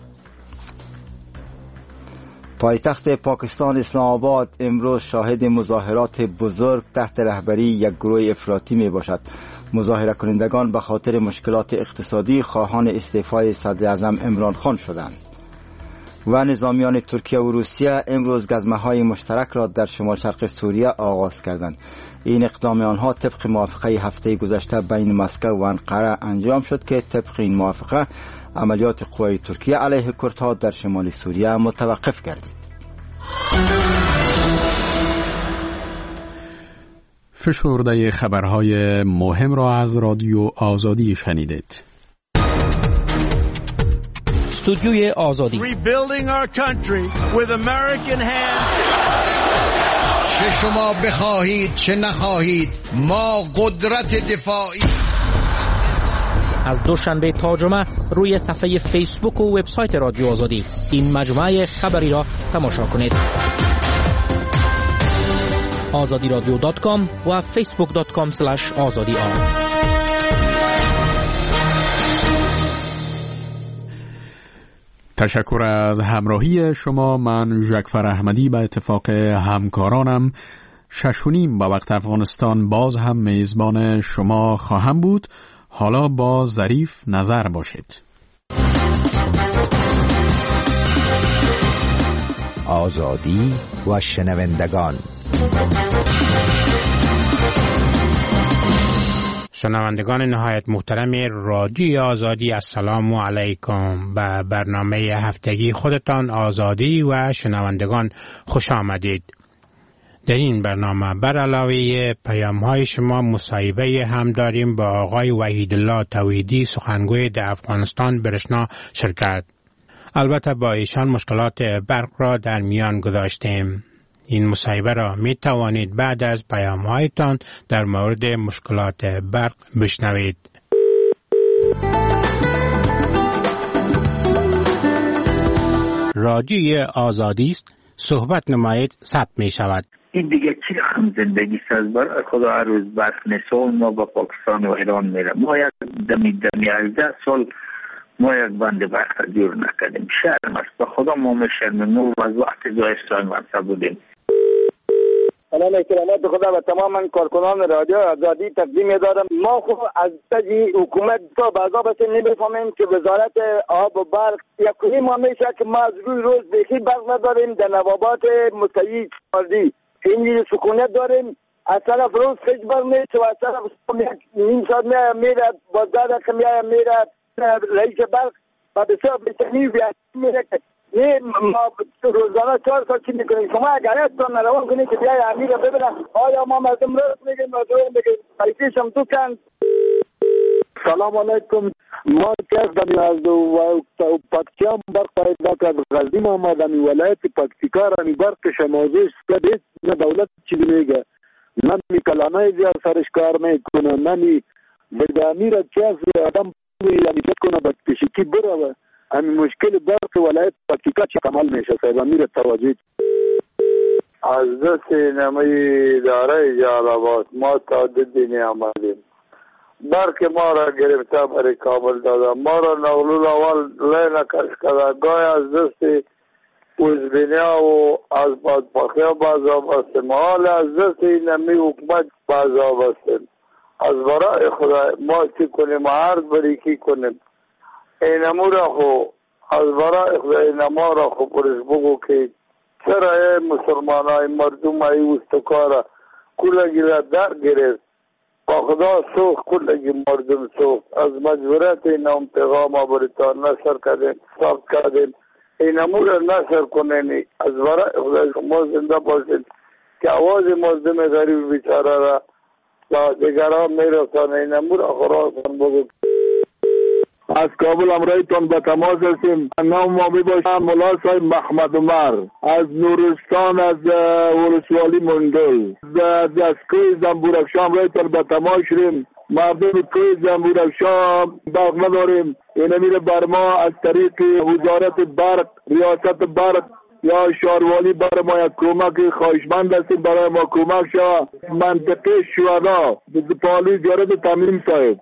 پایتخت پاکستان اسلام آباد امروز شاهد مظاهرات بزرگ تحت رهبری یک گروه افراطی می باشد. مظاهره کنندگان به خاطر مشکلات اقتصادی خواهان استعفای صدر اعظم عمران خان شدند. و نظامیان ترکیه و روسیه امروز گزمه‌های مشترک را در شمال شرق سوریه آغاز کردند. این اقدام آنها طبق موافقه هفته گذشته بین مسکو و انقره انجام شد که طبق این موافقه عملیات قوای ترکیه علیه کردها در شمال سوریه متوقف گردید.
فشرده خبرهای مهم را از رادیو آزادی شنیدید.
استودیوی آزادی.
Rebuilding our country with American hands. چه شما بخواهید چه نخواهید ما قدرت دفاعی.
از دوشنبه تا جمعه روی صفحه فیسبوک و وبسایت رادیو آزادی این مجموعه خبری را تماشا کنید. آزادی رادیو دات کام و فیسبوک دات کام اسلش آزادی آر.
تشکر از همراهی شما. من جعفر احمدی به اتفاق همکارانم شش و نیم به وقت افغانستان باز هم میزبان شما خواهم بود. حالا با ظریف نظر باشید.
آزادی و شنوندگان.
شنوندگان نهایت محترم رادیو آزادی، السلام علیکم. به برنامه هفتگی خودتان آزادی و شنوندگان خوش آمدید. در این برنامه بر علاوه پیام های شما مصاحبه هم داریم با آقای وحیدالله توحیدی سخنگوی در افغانستان برشنا شرکت. البته با ایشان مشکلات برق را در میان گذاشتیم. این مصاحبه را می توانید بعد از پیام هایتان در مورد مشکلات برق بشنوید. رادیوی آزادی است، صحبت نمایید، ثبت می شود.
این دیگه چی رقم زندگی ساز بر خدا هر روز برق نسون ما با پاکستان و ایران میره. ما یک دمی دمی هجده سال ما یک بند برق جور نکردیم. شرم است، به خدا ما میشرمیم. ما از وقت دو اسرائیل منصب بودیم.
سلام اکرامات خدا و تمام کارکنان رادیو آزادی تقدیم دارم. ما خب از تجی حکومت تا بعضا بس نمیفهمیم که وزارت آب و برق یکونی ما میشه که ما از روی روز بیخی برق نداریم. در نوابات مستعی چاردی این سکونت داریم. از طرف روز خیلی برق میشه و از طرف نیم ساعت میره بازدار که میره میره رئیس برق و بسیار بسیاری میره که نه ما روزانه چهار سال چی میکنیم. شما اگر اتون نروان کنید که بیای امیر رو ببینم آیا ما مردم راست میگیم مردم میگیم پیسیش هم تو کن. سلام علیکم. ما که
کس دمی از پکتیا برق پیدا کرد. غزنی محمد دمی ولایت پکتیکا را می برق شمازش کرد. نه دولت چیزی میگه، نه می کلانه زیاد سرش کار میکنه، نه می بدامی را چه از آدم یعنی فکر کنه بکشکی بره. همین مشکل برق ولایت پکتیکا چه کمال میشه صاحب امیر توجه.
از دست نمی داره جالبات ما تا دینی آمدیم. برق ما را گرفته برای کابل داده، ما را نقلول اول لین کش کرده، گای از دست اوزبینیا و از بادپاخی بازا بستیم، حال از دست نمی حکمت بازا بستیم. از برای خدا ما چی کنیم، عرض بری کی کنیم. اینمو را خو از برای خدا اینما را خو پرش بگو که چرا مسلمان های مردم های استکارا کلگی را در گرفت با خدا سوخ کلگی مردم سوخ. از مجبورت این هم پیغام آبریتان نشر کردیم ثابت کردیم اینمو را نشر کنینی. از برای خدا ما زنده باشید که آواز مردم غریب بیچاره را با دیگران میرسانه. اینمو را خراسان بگو.
از کابل امرایتان به تماس هستیم. نام ما می باشم ملا صاحب محمد عمر از نورستان از ولسوالی مندل. از از کوی زنبورکشا امرایتان به تماس شدیم. مردم کوی زنبورکشا برق نداریم. اینه میره بر ما از طریق وزارت برق، ریاست برق یا شاروالی برای ما یک کمک خواهشمند هستیم برای ما کمک شا. منطقه شهدا پالوی جارد تمیم صاحب.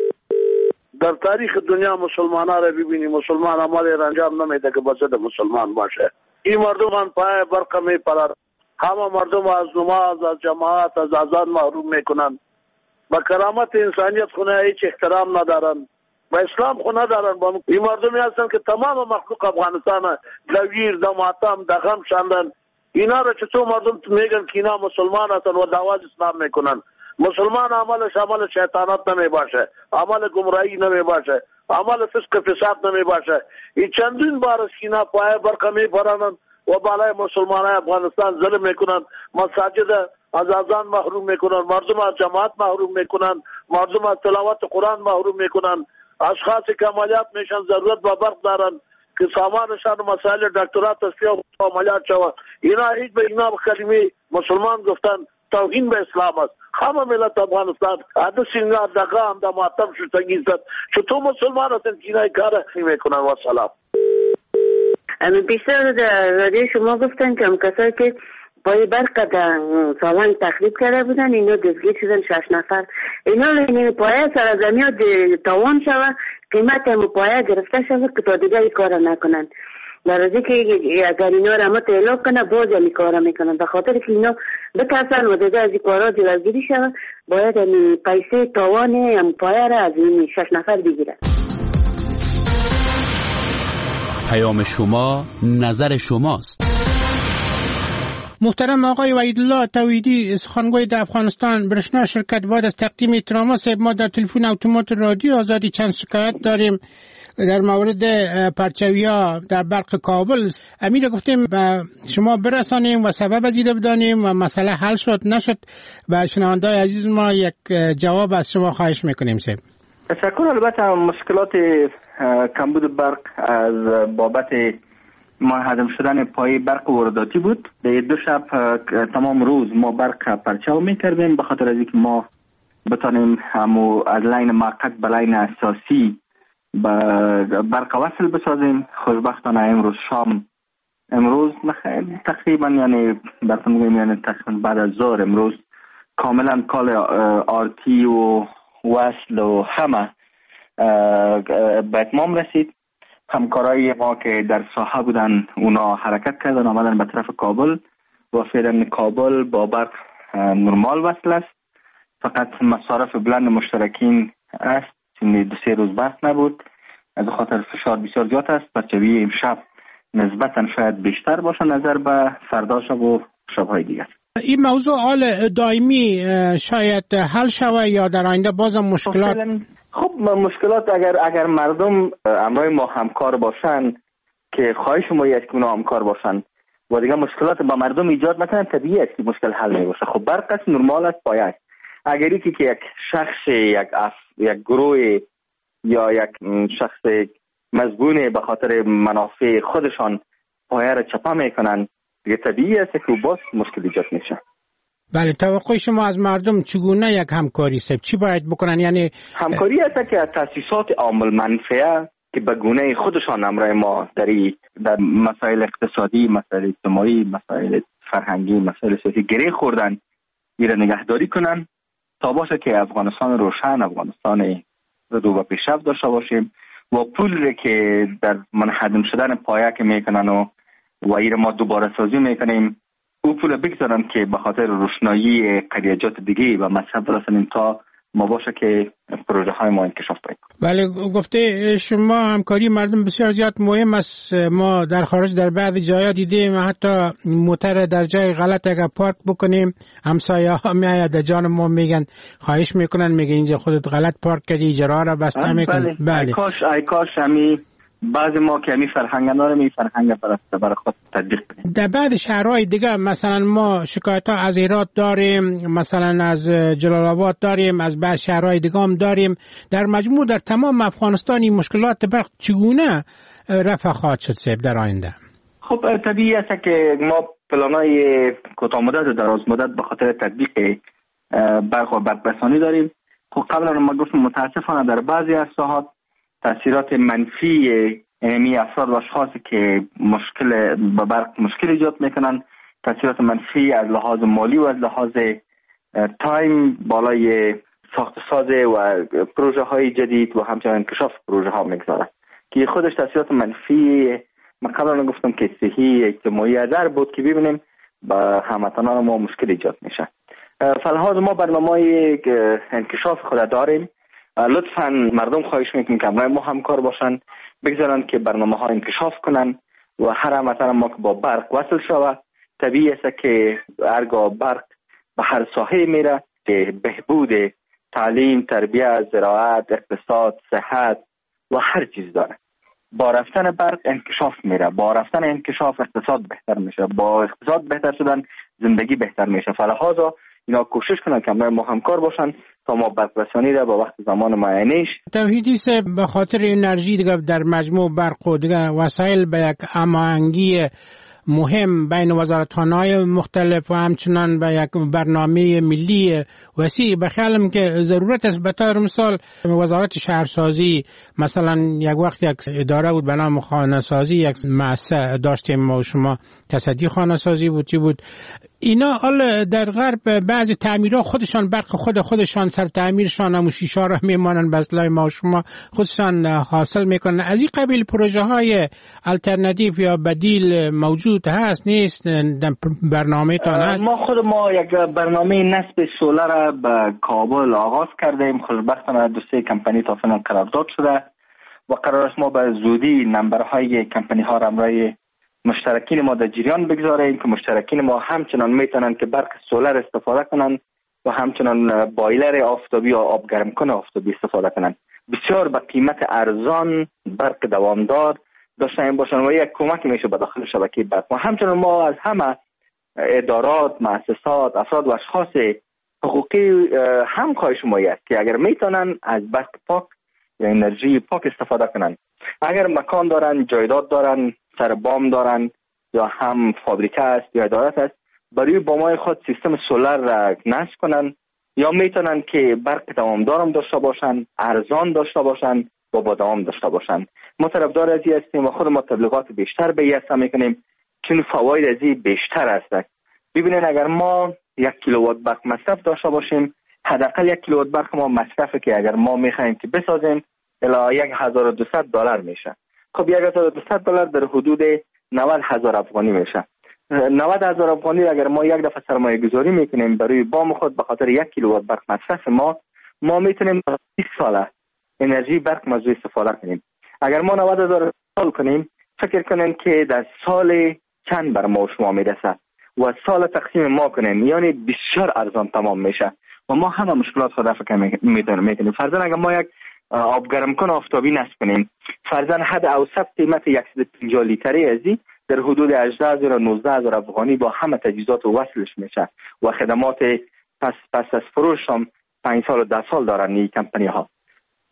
در تاریخ دنیا مسلمان ها را ببینی، مسلمان عمل انجام نمیده که بسد مسلمان باشه. این مردم هم پای برق می پرد، همه مردم از نماز، از جماعت، از اذان محروم میکنن. با کرامت انسانیت خونه هیچ احترام ندارن، با اسلام خونه ندارن. این مردمی هستن که تمام مخلوق افغانستان دویر، دماتم، دغم شاندن. اینا را چطور مردم میگن که اینا مسلمان هستن و دعوت اسلام میکنن. مسلمان عملش عمل شیطانت نمی باشه، عمل گمراهی نمی باشه، عمل فسق فساد نمی باشه. این چندین بار است که اینا پای برق می پرانند و بالای مسلمان های افغانستان ظلم میکنن. مساجد از اذان محروم میکنن، مردم از جماعت محروم میکنن، مردم از تلاوت قرآن محروم میکنن. اشخاص که عملیات میشن ضرورت به برق دارن که سامانشان مسائل دکترات تصفیه و عملیات شود. اینا هیچ به اینا کلمه مسلمان گفتن توهین به اسلام است. همه ملت افغانستان عدد سینگار دقا هم در معتم شدنگی زد. چطور مسلمان هستن که اینای کار میکنن؟ و سلام.
بیشتر در رادیو شما گفتن که هم کسایی که پای برق در سالان تخریب کرده بودن اینا دستگیر شدن شش نفر. اینا لینی پایه سرزمی ها تاوان شود، قیمت هم پایه گرفته شود که تا دیگه ای کار نکنن. در روزی که اگر اینا را مت اعلام کنه باز همی کارا میکنن. به خاطر که اینا بترسن و دیگه از این کارا جلوگیری شود باید همی پیسه تاوان هم پایه را از این شش نفر بگیرن.
پیام شما نظر شماست.
محترم آقای وحیدالله توحیدی سخنگوی در افغانستان برشنا شرکت بعد از تقدیم احترامات صاحب ما در تلفن اتومات رادیو آزادی چند شکایت داریم در مورد پرچویا در برق کابل. امیر گفتیم به شما برسانیم و سبب از ایده بدانیم و مسئله حل شد نشد. و شنونده‌های عزیز ما یک جواب از شما خواهش میکنیم صاحب.
تشکر. البته مشکلات کمبود برق از بابت ما هدم شدن پای برق وارداتی بود. در دو شب تمام روز ما برق پرچاو میکردیم به خاطر از اینکه ما بتانیم همو از لین موقت به لین اساسی برق وصل بسازیم. خوشبختانه امروز شام امروز تقریبا یعنی براتون میگم یعنی تقریبا بعد از ظهر امروز کاملا کال آرتی و وصل و همه به اتمام رسید. همکارای ما که در ساحه بودن اونا حرکت کردن آمدن به طرف کابل و فعلا کابل با برق نرمال وصل است. فقط مصارف بلند مشترکین است. دو سه روز برق نبود، از خاطر فشار بسیار زیاد است. پرچوی امشب نسبتا شاید بیشتر باشه نظر به فردا شب و شب‌های دیگر.
این موضوع حال دائمی شاید حل شود یا در آینده باز مشکلات؟
خب مشکلات اگر اگر مردم همراه ما همکار باشن که خواهش ما است که اونا همکار باشن و دیگه مشکلات با مردم ایجاد نکنن طبیعی است که مشکل حل نمیشه. خب برق است نرمال است پایه است. اگر یکی که یک شخص یک اف یک گروه یا یک شخص مزبون به خاطر منافع خودشان پایه را چپا میکنن، دیگه طبیعی است که باز مشکل ایجاد میشه.
بله، توقع شما از مردم چگونه یک همکاری سب چی باید بکنن؟ یعنی
همکاری است که تاسیسات عامل منفعه که به گونه خودشان همراه ما در در مسائل اقتصادی، مسائل اجتماعی، مسائل فرهنگی، مسائل سیاسی گره خوردن، ایره نگهداری کنن تا باشه که افغانستان روشن، افغانستان رو به پیشرفت داشته باشیم و پول که در منهدم شدن پایه که میکنن و و ایره ما دوباره سازی میکنیم، او پول بگذارن که به خاطر روشنایی قضیات دیگه و مصرف برسنیم تا ما باشه که پروژه های ما انکشاف پیدا کنه.
بله، گفته شما همکاری مردم بسیار زیاد مهم است. ما در خارج در بعضی جاها دیدیم حتی موتر در جای غلط اگر پارک بکنیم همسایه ها میآید جان ما میگن، خواهش میکنن، میگن اینجا خودت غلط پارک کردی، اجاره را بسته میکنن.
بله, بله. ای کاش ای کاش همی بعضی ما که همی فرهنگ نداریم، این فرهنگ برسته برای خود تطبیق کنیم.
در بعض شهرهای دیگه مثلا ما شکایت ها از هرات داریم، مثلا از جلال آباد داریم، از بعض شهرهای دیگه هم داریم. در مجموع در تمام افغانستان این مشکلات برق چگونه رفع خواهد شد سیب در آینده؟
خب طبیعی است که ما پلانای کوتاه مدت و دراز مدت به خاطر تطبیق برق و برق‌رسانی داریم. خب قبلا ما گفتم متاسفانه در بعضی از ساحات تاثیرات منفی اینمی افراد و اشخاصی که مشکل به برق مشکل ایجاد میکنن، تاثیرات منفی از لحاظ مالی و از لحاظ تایم بالای ساخت ساز و پروژه های جدید و همچنین انکشاف پروژه ها میگذاره که خودش تاثیرات منفی من قبلا گفتم که صحی اجتماعی ازر بود که ببینیم با هموطنان ما مشکل ایجاد میشه. فلحاظ ما برنامه انکشاف خود داریم. لطفاً مردم خواهش میکنیم که همراه ما همکار باشن، بگذارن که برنامه ها انکشاف کنن و هر هموطن ما که با برق وصل شود، طبیعی است که هرگاه برق به هر ساحه میره که بهبود تعلیم، تربیت، زراعت، اقتصاد، صحت و هر چیز داره. با رفتن برق انکشاف میره، با رفتن انکشاف اقتصاد بهتر میشه، با اقتصاد بهتر شدن زندگی بهتر میشه. فلحاظا اینا کوشش کنن که ما همکار باشن تا ما برق‌رسانی را با وقت زمان معینش.
توحیدی سه به خاطر انرژی دیگه در مجموع برق و دیگه وسایل به یک هماهنگی مهم بین وزارتخانه‌های مختلف و همچنان به یک برنامه ملی وسیع بخیالم که ضرورت است. به طور مثال وزارت شهرسازی مثلا یک وقت یک اداره بود به نام خانه‌سازی، یک مؤسسه داشتیم ما و شما، تصدی خانه‌سازی بود چی بود. اینا حالا در غرب بعضی تعمیرها خودشان برق خود خودشان سر تعمیرشان هم شیشه را میمانن به اصطلاح ما و شما خودشان حاصل میکنن. از این قبیل پروژه های الटरनेटिव یا بدیل موجود هست نیست در برنامه تان هست؟
ما خود ما یک برنامه نصب سولر به کابل آغاز کردیم. خوشبختانه دو سه کمپانی تا فعلا قرارداد شده و قرار است ما به زودی نمبرهای کمپانی ها را امرای مشترکین ما در جریان بگذاریم که مشترکین ما همچنان میتونن که برق سولر استفاده کنن و همچنان بایلر آفتابی یا آب گرم کنه آفتابی استفاده کنن. بسیار به قیمت ارزان برق دوامدار داشتن باشن و یک کمک میشه به داخل شبکه برق. و همچنان ما از همه ادارات، مؤسسات، افراد و اشخاص حقوقی هم خواهش ما است که اگر میتونن از برق پاک یا انرژی پاک استفاده کنن، اگر مکان دارن، جایداد دارن، سر بام دارن یا هم فابریکه است یا ادارات است، برای بامای خود سیستم سولر را نصب کنن یا میتونن که برق دوامدار هم داشته باشن، ارزان داشته باشن و با دوام داشته باشن. ما طرفدار از این هستیم و خود ما تبلیغات بیشتر به این هستم میکنیم چون فواید از این بیشتر است. ببینید اگر ما یک کیلووات برق مصرف داشته باشیم، حداقل یک کیلووات برق ما مصرفه که اگر ما میخوایم که بسازیم الی یک هزار و دویست دلار میشه. خب یک هزار و دویست دلار در حدود نود هزار افغانی میشه. نود هزار افغانی اگر ما یک دفعه سرمایه گذاری میکنیم برای بام خود به خاطر یک کیلووات برق مصرف ما ما میتونیم بیست ساله انرژی برق مزوی استفاده کنیم. اگر ما نود هزار سال کنیم فکر کنیم که در سال چند بر ما شما میرسه و سال تقسیم ما کنیم یعنی بسیار ارزان تمام میشه و ما همه مشکلات خود رفع میکنیم. فرضاً اگر ما یک آب گرم کن آفتابی نصب کنیم، فرضاً حد اوسط قیمت صد و پنجاه لیتری ازی در حدود هجده هزار و نوزده هزار افغانی با همه تجهیزات وصلش میشه و خدمات پس پس از فروش هم پنج سال و ده سال دارن این کمپانی ها.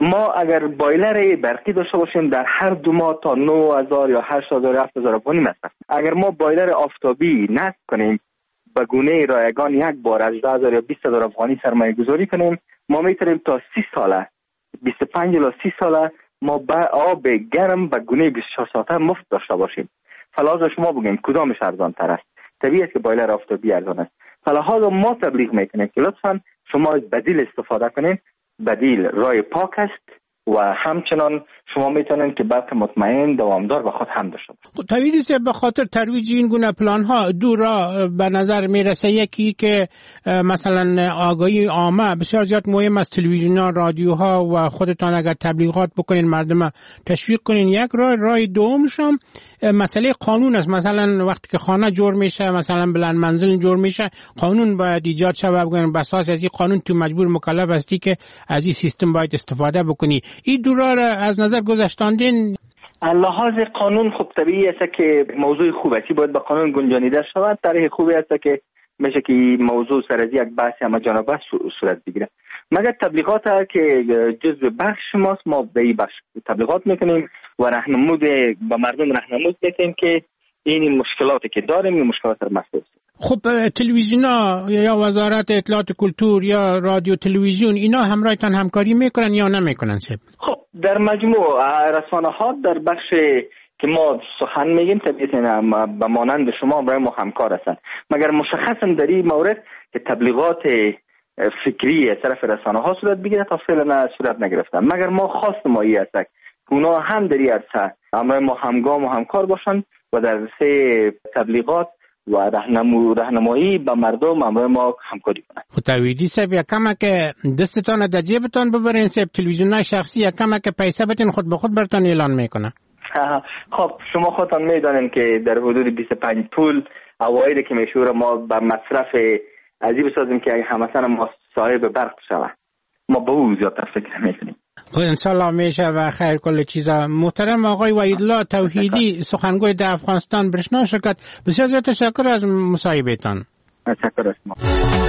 ما اگر بایلر برقی داشته باشیم در هر دو ماه تا نه هزار یا هشت هزار یا هفت هزار افغانی مصرف. اگر ما بایلر آفتابی نصب کنیم به گونه رایگان یک بار از ده هزار یا بیست هزار افغانی سرمایه گذاری کنیم، ما میتونیم تا سی ساله بیست و پنج الی سی ساله ما با آب گرم به گونه بیست و چهار ساعته مفت داشته باشیم. فلازم شما بگیم کدامش ارزان تر است؟ طبیعی است که بایلر آفتابی ارزان است. فلازم ما تبلیغ میکنیم که لطفاً شما از بدیل استفاده کنین. بدیل رای پاک است و همچنان شما میتونین که برق مطمئن دوامدار به خود هم داشته باشید.
طویلی به خاطر ترویج این گونه پلان ها دو را به نظر میرسه. یکی که مثلا آگاهی عامه بسیار زیاد مهم است، تلویزیون ها، رادیوها و خودتان اگر تبلیغات بکنین مردم تشویق کنین. یک راه راه دومش هم مسئله قانون است. مثلا وقتی که خانه جور میشه، مثلا بلند منزل جور میشه، قانون باید ایجاد شود. بگن بس از این قانون تو مجبور مکلف هستی که از این سیستم باید استفاده بکنی. این دو راه از نظر گذاشتاندین.
لحاظ قانون خب طبیعی است که موضوع خوب است، باید به قانون گنجانیده شود. طرح خوبی است که میشه که موضوع سر از یک بحث همه جانبه صورت بگیره. مگر تبلیغات که جزء بخش ماست، ما به این بخش تبلیغات میکنیم و راهنمود به مردم راهنمود میکنیم که این مشکلاتی که داریم این مشکلات رو محسوس.
خب تلویزیونا یا وزارت اطلاعات کلتور یا رادیو تلویزیون اینا همراهتان همکاری میکنن یا نمیکنن؟
خب در مجموع رسانه ها در بخش که ما سخن میگیم طبیعتاً به مانند شما برای ما همکار هستند، مگر مشخصا در این مورد که تبلیغات فکری از طرف رسانه ها صورت بگیره تا فعلا صورت نگرفتن. مگر ما خواست ما ای است که اونا هم در این عرصه همراه ما همگام و همکار باشند و در سه تبلیغات و راهنمایی به مردم همراه ما همکاری کنند.
خداویدی صاحب یکم که دستتان در جیبتان ببرین، صاحب تلویزیونای شخصی یکم که پیسه بتین خود به خود برتان اعلان میکنه.
خب شما خودتان میدانین که در حدود بیست و پنج پول اوایل که میشوره ما به مصرف عجیب بسازیم که همسن ما صاحب برق شود. ما به او زیادتر فکر میکنیم.
خب انشالله میشه و خیر کل چیزا. محترم آقای وحیدالله توحیدی سخنگوی در افغانستان برشنا شرکت، بسیار زیاد تشکر از مصاحبهتان.
تشکر از شما.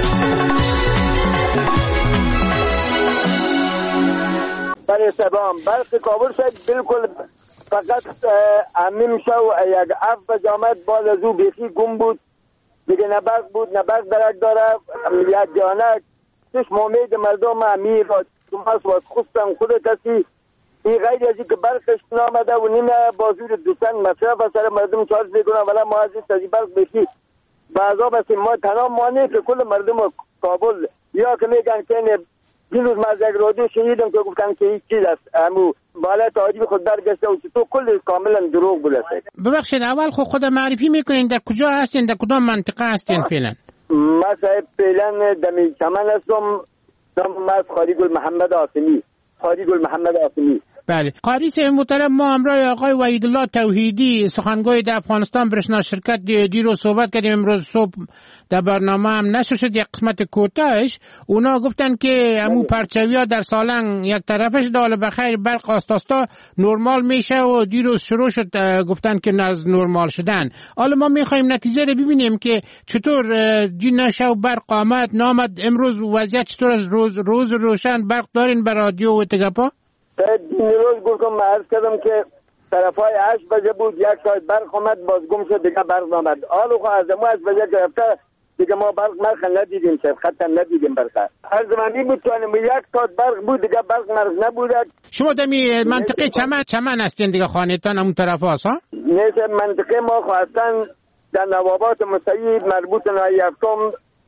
بله سلام. برق کابل شد بالکل فقط امیم شو یک اف بجامد باز از او بیخی گم بود دیگه، نه برق بود نه برق درک داره. یک جانک چشم امید مردم امیر را شماست و خستم خود کسی این غیر ازی که برقش نامده و نیمه بازور دوستن مصرف سر مردم چارج میکنن، ولی ما از این تازی برق بیخی بعضا بسیم ما تنها مانه که کل مردم کابل یا که میگن که دیروز من از یک رادیو شنیدم که گفتن که هیچ چیز است امو بالا تعریف خود درگشته و تو کل کاملا دروغ بوده.
ببخشید اول خود خود معرفی میکنین، در کجا هستین، در کدام منطقه هستین فعلا؟
ما صاحب فعلا دمی چمن هستم، نام من خالی گل محمد آسمی. خالی گل محمد آسمی.
بله قاری صاحب محترم، ما همراه آقای وحیدالله توحیدی سخنگوی در افغانستان برشنا شرکت دیروز صحبت کردیم. امروز صبح در برنامه هم نشر شد یک قسمت کوتاهش. اونا گفتن که امو پرچویا در سالنگ یک طرفش داله بخیر برق آستاستا نرمال میشه و دیروز شروع شد گفتن که ناز نرمال شدن. حالا ما میخوایم نتیجه رو ببینیم که چطور جین شو برق آمد نامد. امروز وضعیت چطور از روز روز روشن برق دارین بر رادیو و تگپا؟
این روز گفتم من عرض کردم که طرف های هشت بجه بود یک ساعت برق آمد باز گم شد دیگه برق آمد. حالا خواهد از ما از بجه گرفته دیگه ما برق مرخ ندیدیم شد خطا ندیدیم برق. هر زمانی بود که یک ساعت برق بود دیگه برق مرخ نبود.
شما دمی منطقه چمن چمن هستین دیگه، خانهتان همون طرف هست ها؟
نیست منطقه ما خواستن در نوابات مستعید مربوط نهایی هفتم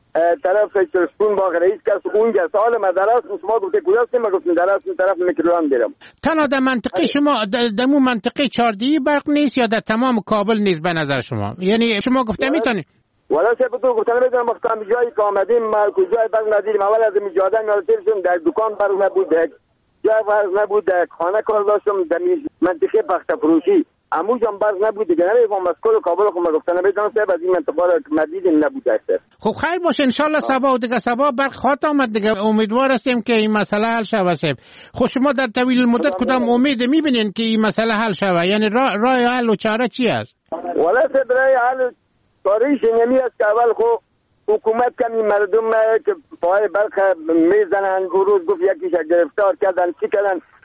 طرف چرسپون باغ رئیس کس اونجا سال مدرس شما گفته کجاست؟ ما گفتیم درس طرف میکروان برم.
تنها در منطقه شما در مو منطقه چاردی برق نیست یا در تمام کابل نیست به نظر شما؟ یعنی شما گفته میتونی
ولی سه تو گفتن میتونم وقتا جایی که آمدیم ما کجای برق ندیدیم. اول از می جاده میالتیرشون در دکان برق نبود، جای برق نبود، در خانه کار داشتم در منطقه بخت فروشی امو جان برق نبود دیگه. نمیفهم از کل کابل خو ما گفتن میتونم سه از این منطقه رو مدیدیم نبود است.
خب خیر باشه ان شاء الله صبا دیگه صبا برق خواهد آمد دیگه. امیدوار هستیم که این مسئله حل شود. خب شما در طویل المدت کدام امید میبینین که این مسئله حل شود؟ یعنی راه راه حل و چاره چی است؟
ولی سه برای حل کاریش نمی است که اول خو حکومت کمی مردم که پای برق میزنن. او روز گفت یکیش گرفتار کردن چی کردن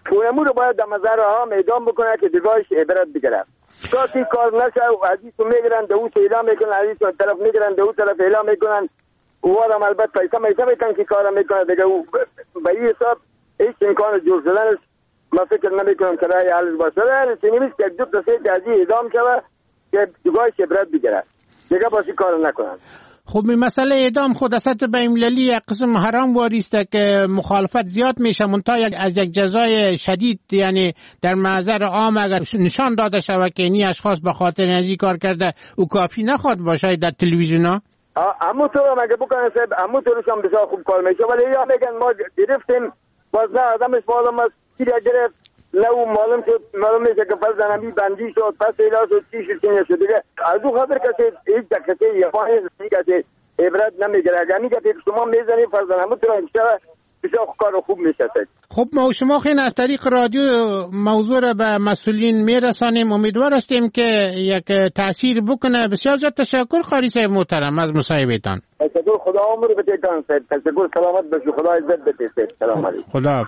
پونمو رو باید در مزار هم اعدام بکنه که دیگاهش عبرت بگیره. کاتی کار نشه و عزیز رو میگیرن دو اعلام میکنن، عزیز رو طرف میگیرن دو طرف اعلام میکنن. اوارم البته پیسه میسه میتن که کارم میکنه دیگه. به این حساب هیچ امکان جور شدن ما فکر نمیکنم که رای حل باشه. رای نیست که دو تا سه عزیز اعدام شوه که دیگاهش عبرت بگیره. دیگه باسی کار نکنن.
خب این مسئله اعدام خود سطح بین‌المللی یک قسم حرام واریسته که مخالفت زیاد میشه، منتها از یک جزای شدید یعنی در محضر عام اگر نشان داده شود که این اشخاص به خاطر ازی کار کرده او کافی نخواد باشه در تلویزیون ها.
امو تو هم اگه بکنه صاحب امو تو هم بسیار خوب کار میشه، ولی یا میگن ما گرفتیم باز نه آدمش معلوم است کی گرفت نه معلوم شد، معلوم میشه که فرض نمی بندی شد پس ایلا شد چی شد چی نشد دیگه. از او خاطر کسی هیچ دکته یفاهی کسی عبرت نمیگیره. اگر میگه که شما میزنی فرض نمی تو انشاءالله بسیار کار خوب میشه.
خب ما شما خیلی از طریق رادیو موضوع را به مسئولین میرسانیم، امیدوار هستیم که یک تأثیر بکنه. بسیار زیاد تشکر قاری صاحب محترم از مصاحبهتان.
تشکر، خدا عمر بده تان صاحب. تشکر، سلامت باشی، خدا عزت بده صاحب. سلام علیکم.
خدا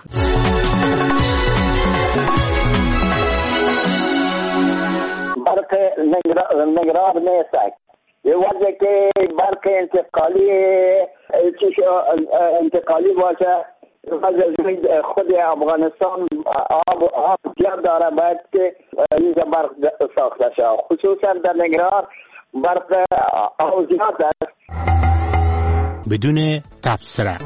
برق نگران نیست. یه وجه که برق انتقالی چیش انتقالی باشه خود افغانستان آب آب زیاد داره، باید که این برق ساخته شه. خصوصا در نگران برق آب زیاد است.
بدون تبصره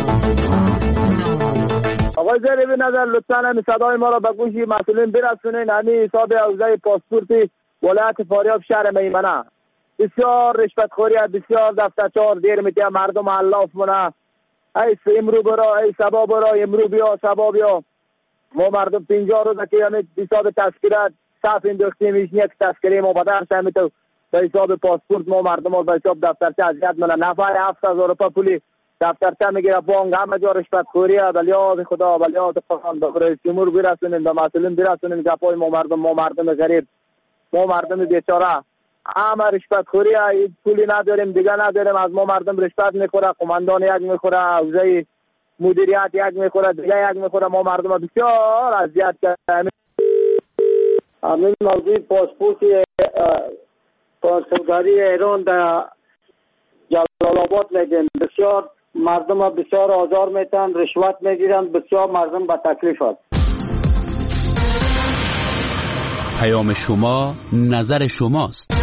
آقای زیری به نظر لطفاً همین صدای ما را به گوشی مسئولین برسونین. همین حساب حوزه پاسپورت ولایت فاریاب شهر میمنه بسیار رشوتخوری، بسیار دفترچار دیر میتونه مردم علاف مونه. ای امرو برا ای سبا برا امرو بیا سبا بیا. ما مردم پنجاه روزه که همین حساب تذکرات صف انداختیم، هیچ یک تذکره ما به درس همین تو به حساب پاسپورت ما مردم ها به حساب دفترچه اذیت مونه. نفر هفت هزار روپیه پولی دفترچه میگیره بانک، همه جا رشوتخوریه. بلیاد خدا بلیاد قرآن به رئیس جمهور برسونین، به مسئولین برسونین گپای ما مردم ما مردم غریب ما مردم بیچاره همه رشوتخوری، پولی نداریم دیگه نداریم. از ما مردم رشوت میخوره، قماندان یک میخوره، حوزه مدیریت یک میخوره، دیگه یک میخوره. ما مردم بسیار اذیت کردیم. همین موضوع پاسپورت پاسپورتاری ایران در جلال آباد میگن بسیار مردم بسیار آزار میتن، رشوت میگیرن، بسیار مردم به تکلیف است.
پیام شما نظر شماست.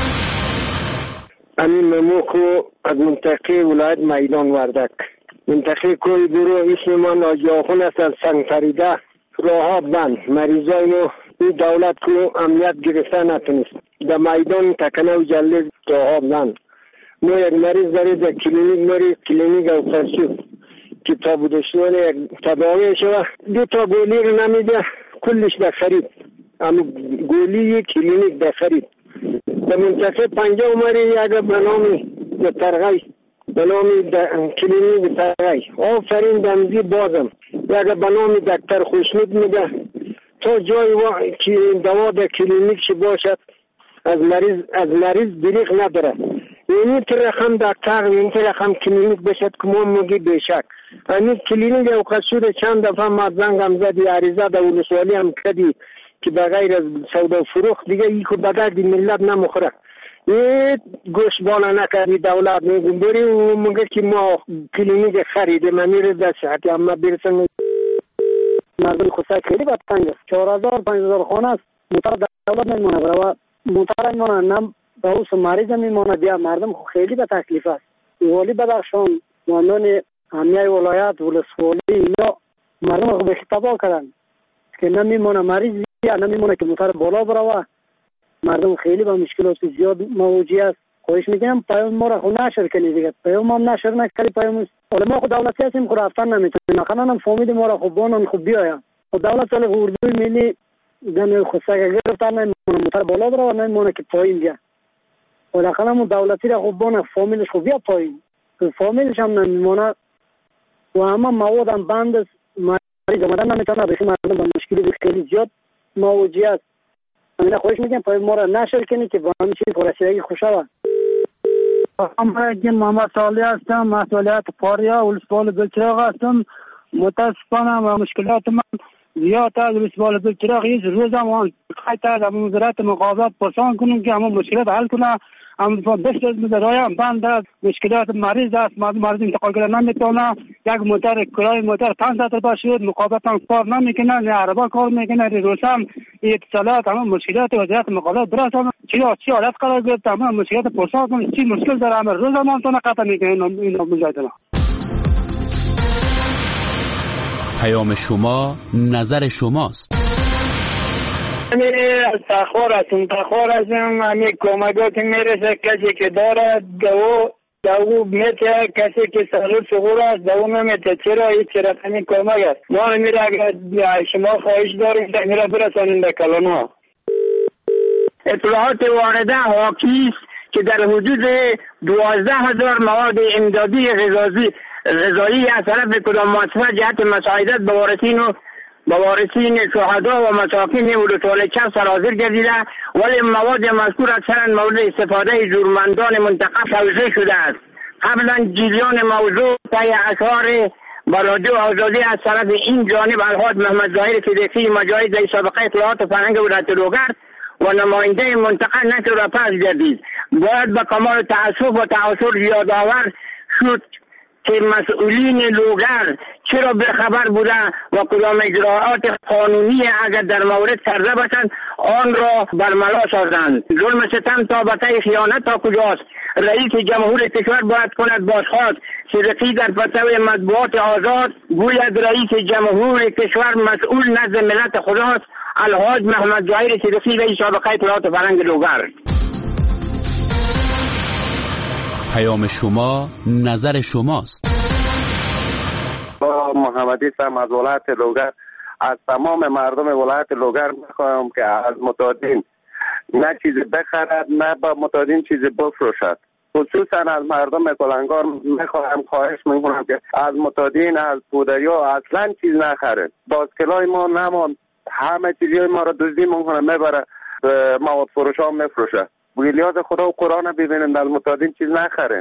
امین مموکو از منطقه ولایت میدان وردک. منطقه کوی برو اسم من آجاخون است از سنگ فریده. راه بند مریضای نو این دولت کو امنیت گرفته نتونست. در میدان تکنه و جلد راه بند نو یک مریض دارید در کلینیک مریض کلینیک او فرسو کتاب دشتوان یک تداوی شوه دو تا گولی رو نمیده کلش در خرید. اما گولی کلینیک در خرید. در منطقه پنجه اومری اگر بنامی در ترغی بنامی در کلینیک ترغی آفرین دمزی بازم اگر بنامی دکتر خوشنود میده تا جای که دوا در کلینیک چی باشد از مریض از مریض دریغ نداره. اینی تر رقم دکتر اینی تر رقم کلینیک بشد که ما میگی بشک اینی کلینیک اوقات شده چند دفعه ما زنگم زدی عریضه در ولسوالی هم کردی که بغیر از سودا فروخت دیگه ای که بدرد ملت نمخوره. این گوش بالا نکردی دولت میگم بری و میگه که ما کلینیک خریده من میره در صحتی اما برسن مردم خودسای خیلی بدتنگ است. چهار هزار پنج هزار خانه است موتر دولت نمیمونه برای موتر نمیمونه نم به اوس مریض میمونه بیا مردم خیلی به تکلیف است. والی بدخشان ماندان امیای ولایت ولسوالی اینا مردم خو به خطابا کردن که نمیمونه مریض یا نمیمونه که موتر بالا بروه. مردم خیلی با مشکلات زیاد مواجه است. خواهش میکنم پیام ما را خود نشر کنید دیگه. پیام ما نشر نکردی پیام ولی ما خود دولتی هستیم خود رفتن نمیتونیم. خانانم فامید ما را خوب بانن خوب بیایم. خود دولت ولی اردوی ملی دن خود سگ گرفتن نمیمونه موتر بالا بروه نمیمونه که پایین بیا. ولی خانم دولتی را خوب بانه فامیلش خوب بیا پایین. فامیلش هم نمیمونه و همه مواد هم بند است. مریض آمدن نمیتونه بخی مردم با مشکلی خیلی زیاد مواجه است. من خواهش میکنم پای ما را نشر کنید که با همین چیز پرسیدگی خوشا من محمد صالح هستم، مسئولیت فاریا ولسوالی بلچراغ هستم. متاسفانه مشکلات من
زیاد از رسوال دو چراغ یه روز هم خیلی از وزارت مقابلات پرسان کنیم که همون مشکلات حل کنه. هم بسیار مزرعه هم بند است، مشکلات مریض است، مریض انتقال کردن نمیتونه. یک موتر کرای موتر پانصد روپیه شد، مقابلات هم کار نمیکنه، نه عربا کار میکنه، روسم اتصالات همون مشکلات وزارت مقابلات درست هم چرا چی حالت قرار گرفت، همون مشکلات پرسان کنیم چی مشکل داره، همه روز هم تونه قطع میکنه این مجادله.
پیام شما نظر شماست.
می از تخور هستم تخور هستم همی کمکات میرسه کسی که داره دو دو میته کسی که سرور سغور است دو نمیته چرا هیچ رقمی کمک است ما میره اگر شما خواهش داریم در میره برسانیم به کلانا. اطلاعات وارده حاکی است که در حدود دوازده هزار مواد امدادی غذایی غذایی از طرف کدام مؤسسه جهت مساعدت به وارثین و به وارثین شهدا و مساکین ولایت چپ سرازیر گردیده، ولی مواد مذکور اکثرا مورد استفاده جورمندان منتخب توزیع شده است. قبلا جریان موضوع طی اشعار با رادیو آزادی از طرف این جانب الحاج محمد ظاهر صدیقی مجاهد در سابقه اطلاعات فرهنگ ولایت لوگر و نماینده منتخب نشر را پس گردید. باید به کمال تأسف و تأثر یادآور شد که مسئولین لوگر چرا بخبر بوده و کدام اجراعات قانونی اگر در مورد کرده باشند آن را برملا سازند. ظلم ستم تا بته خیانت تا کجاست؟ رئیس جمهور کشور باید کند بازخواست. صدیقی در فتوی مطبوعات آزاد گوید رئیس جمهور کشور مسئول نزد ملت خداست. الحاج محمد ظاهر صدیقی رئیس سابقه اطلاعات فرهنگ لوگر.
پیام شما نظر شماست.
محمدی سم از ولایت لوگر از تمام مردم ولایت لوگر میخواهم که از متادین نه چیزی بخرد نه با متادین چیزی بفروشد. خصوصا از مردم کلنگار میخواهم خواهش میکنم که از متادین از پودریا اصلا چیز نخرد. باسکلای ما نمان همه چیزی ما را دزدی میکنه میبره مواد فروش ها میفروشه. ویلیاز خدا و قرآن ببینیم در متادین چیز نخرین.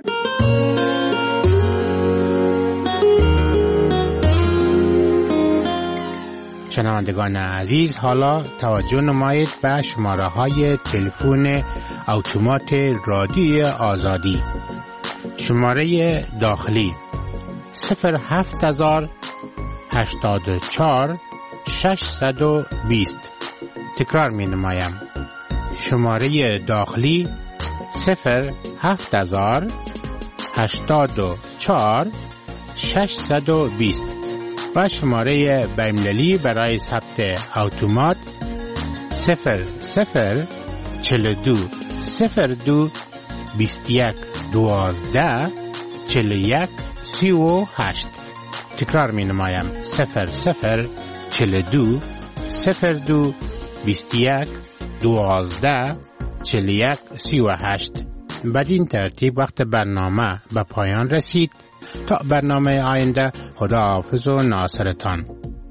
شنوندگان عزیز، حالا توجه نمایید به شماره های تلفن اتومات رادیو آزادی. شماره داخلی صفر هفت هزار هشتاد و چهار ششصد و بیست. تکرار می نمایم. شماره داخلی صفر هفت هزار هشتاد و چهار ششصد و بیست و شماره بین‌المللی برای ثبت اتومات صفر صفر چهل و دو صفر دو بیست و یک دوازده چهل و یک سی و هشت. تکرار می نمایم. صفر صفر چهل و دو صفر دو بیست و یک دوازده چهل و یک سی و هشت. بدین ترتیب وقت برنامه به پایان رسید. تا برنامه آینده، خدا حافظ و ناصرتان.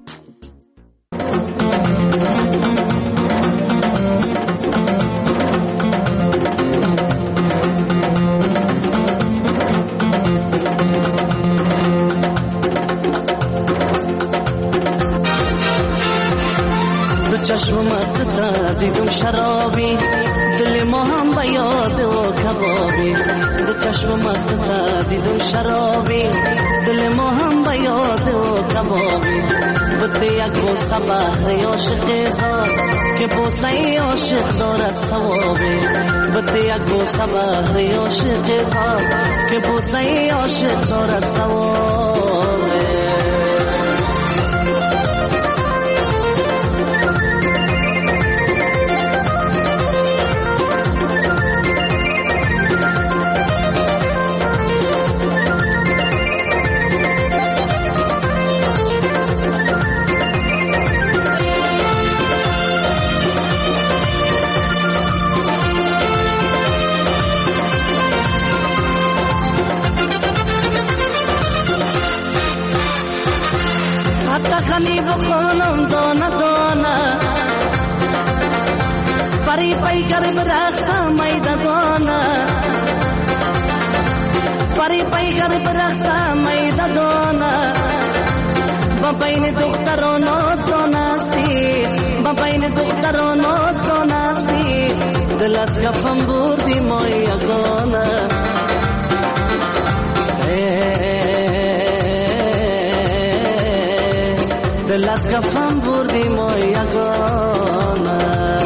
دو چشم مست دیدم شرابی، دل ما هم به یاد و کبابی. دو چشم مست دیدم شرابی، دل ما هم به یاد و کبابی. بده یک بوسه بهر عاشق زار که بوسه عاشق دارد ثوابی. بده یک بوسه بهر عاشق زار که بوسه عاشق دارد ثوابی. بخونم دانه دانه پری پی گرب رخصه میده دانه پری پی گرب رخصه میده دانه با بین دختران آسان هستی با بین دختران آسان هستی دل از کفم بردی ما یگانه دل از کفم بردی ما یگانه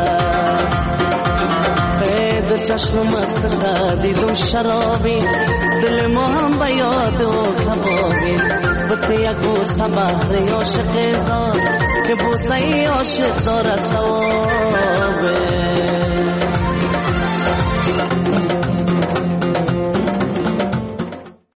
دل چشم مست دیدم شرابی دل ما هم به یاد و کبابی بطه یک بوسه بحر عاشق زار که بوسه عاشق دارد ثوابه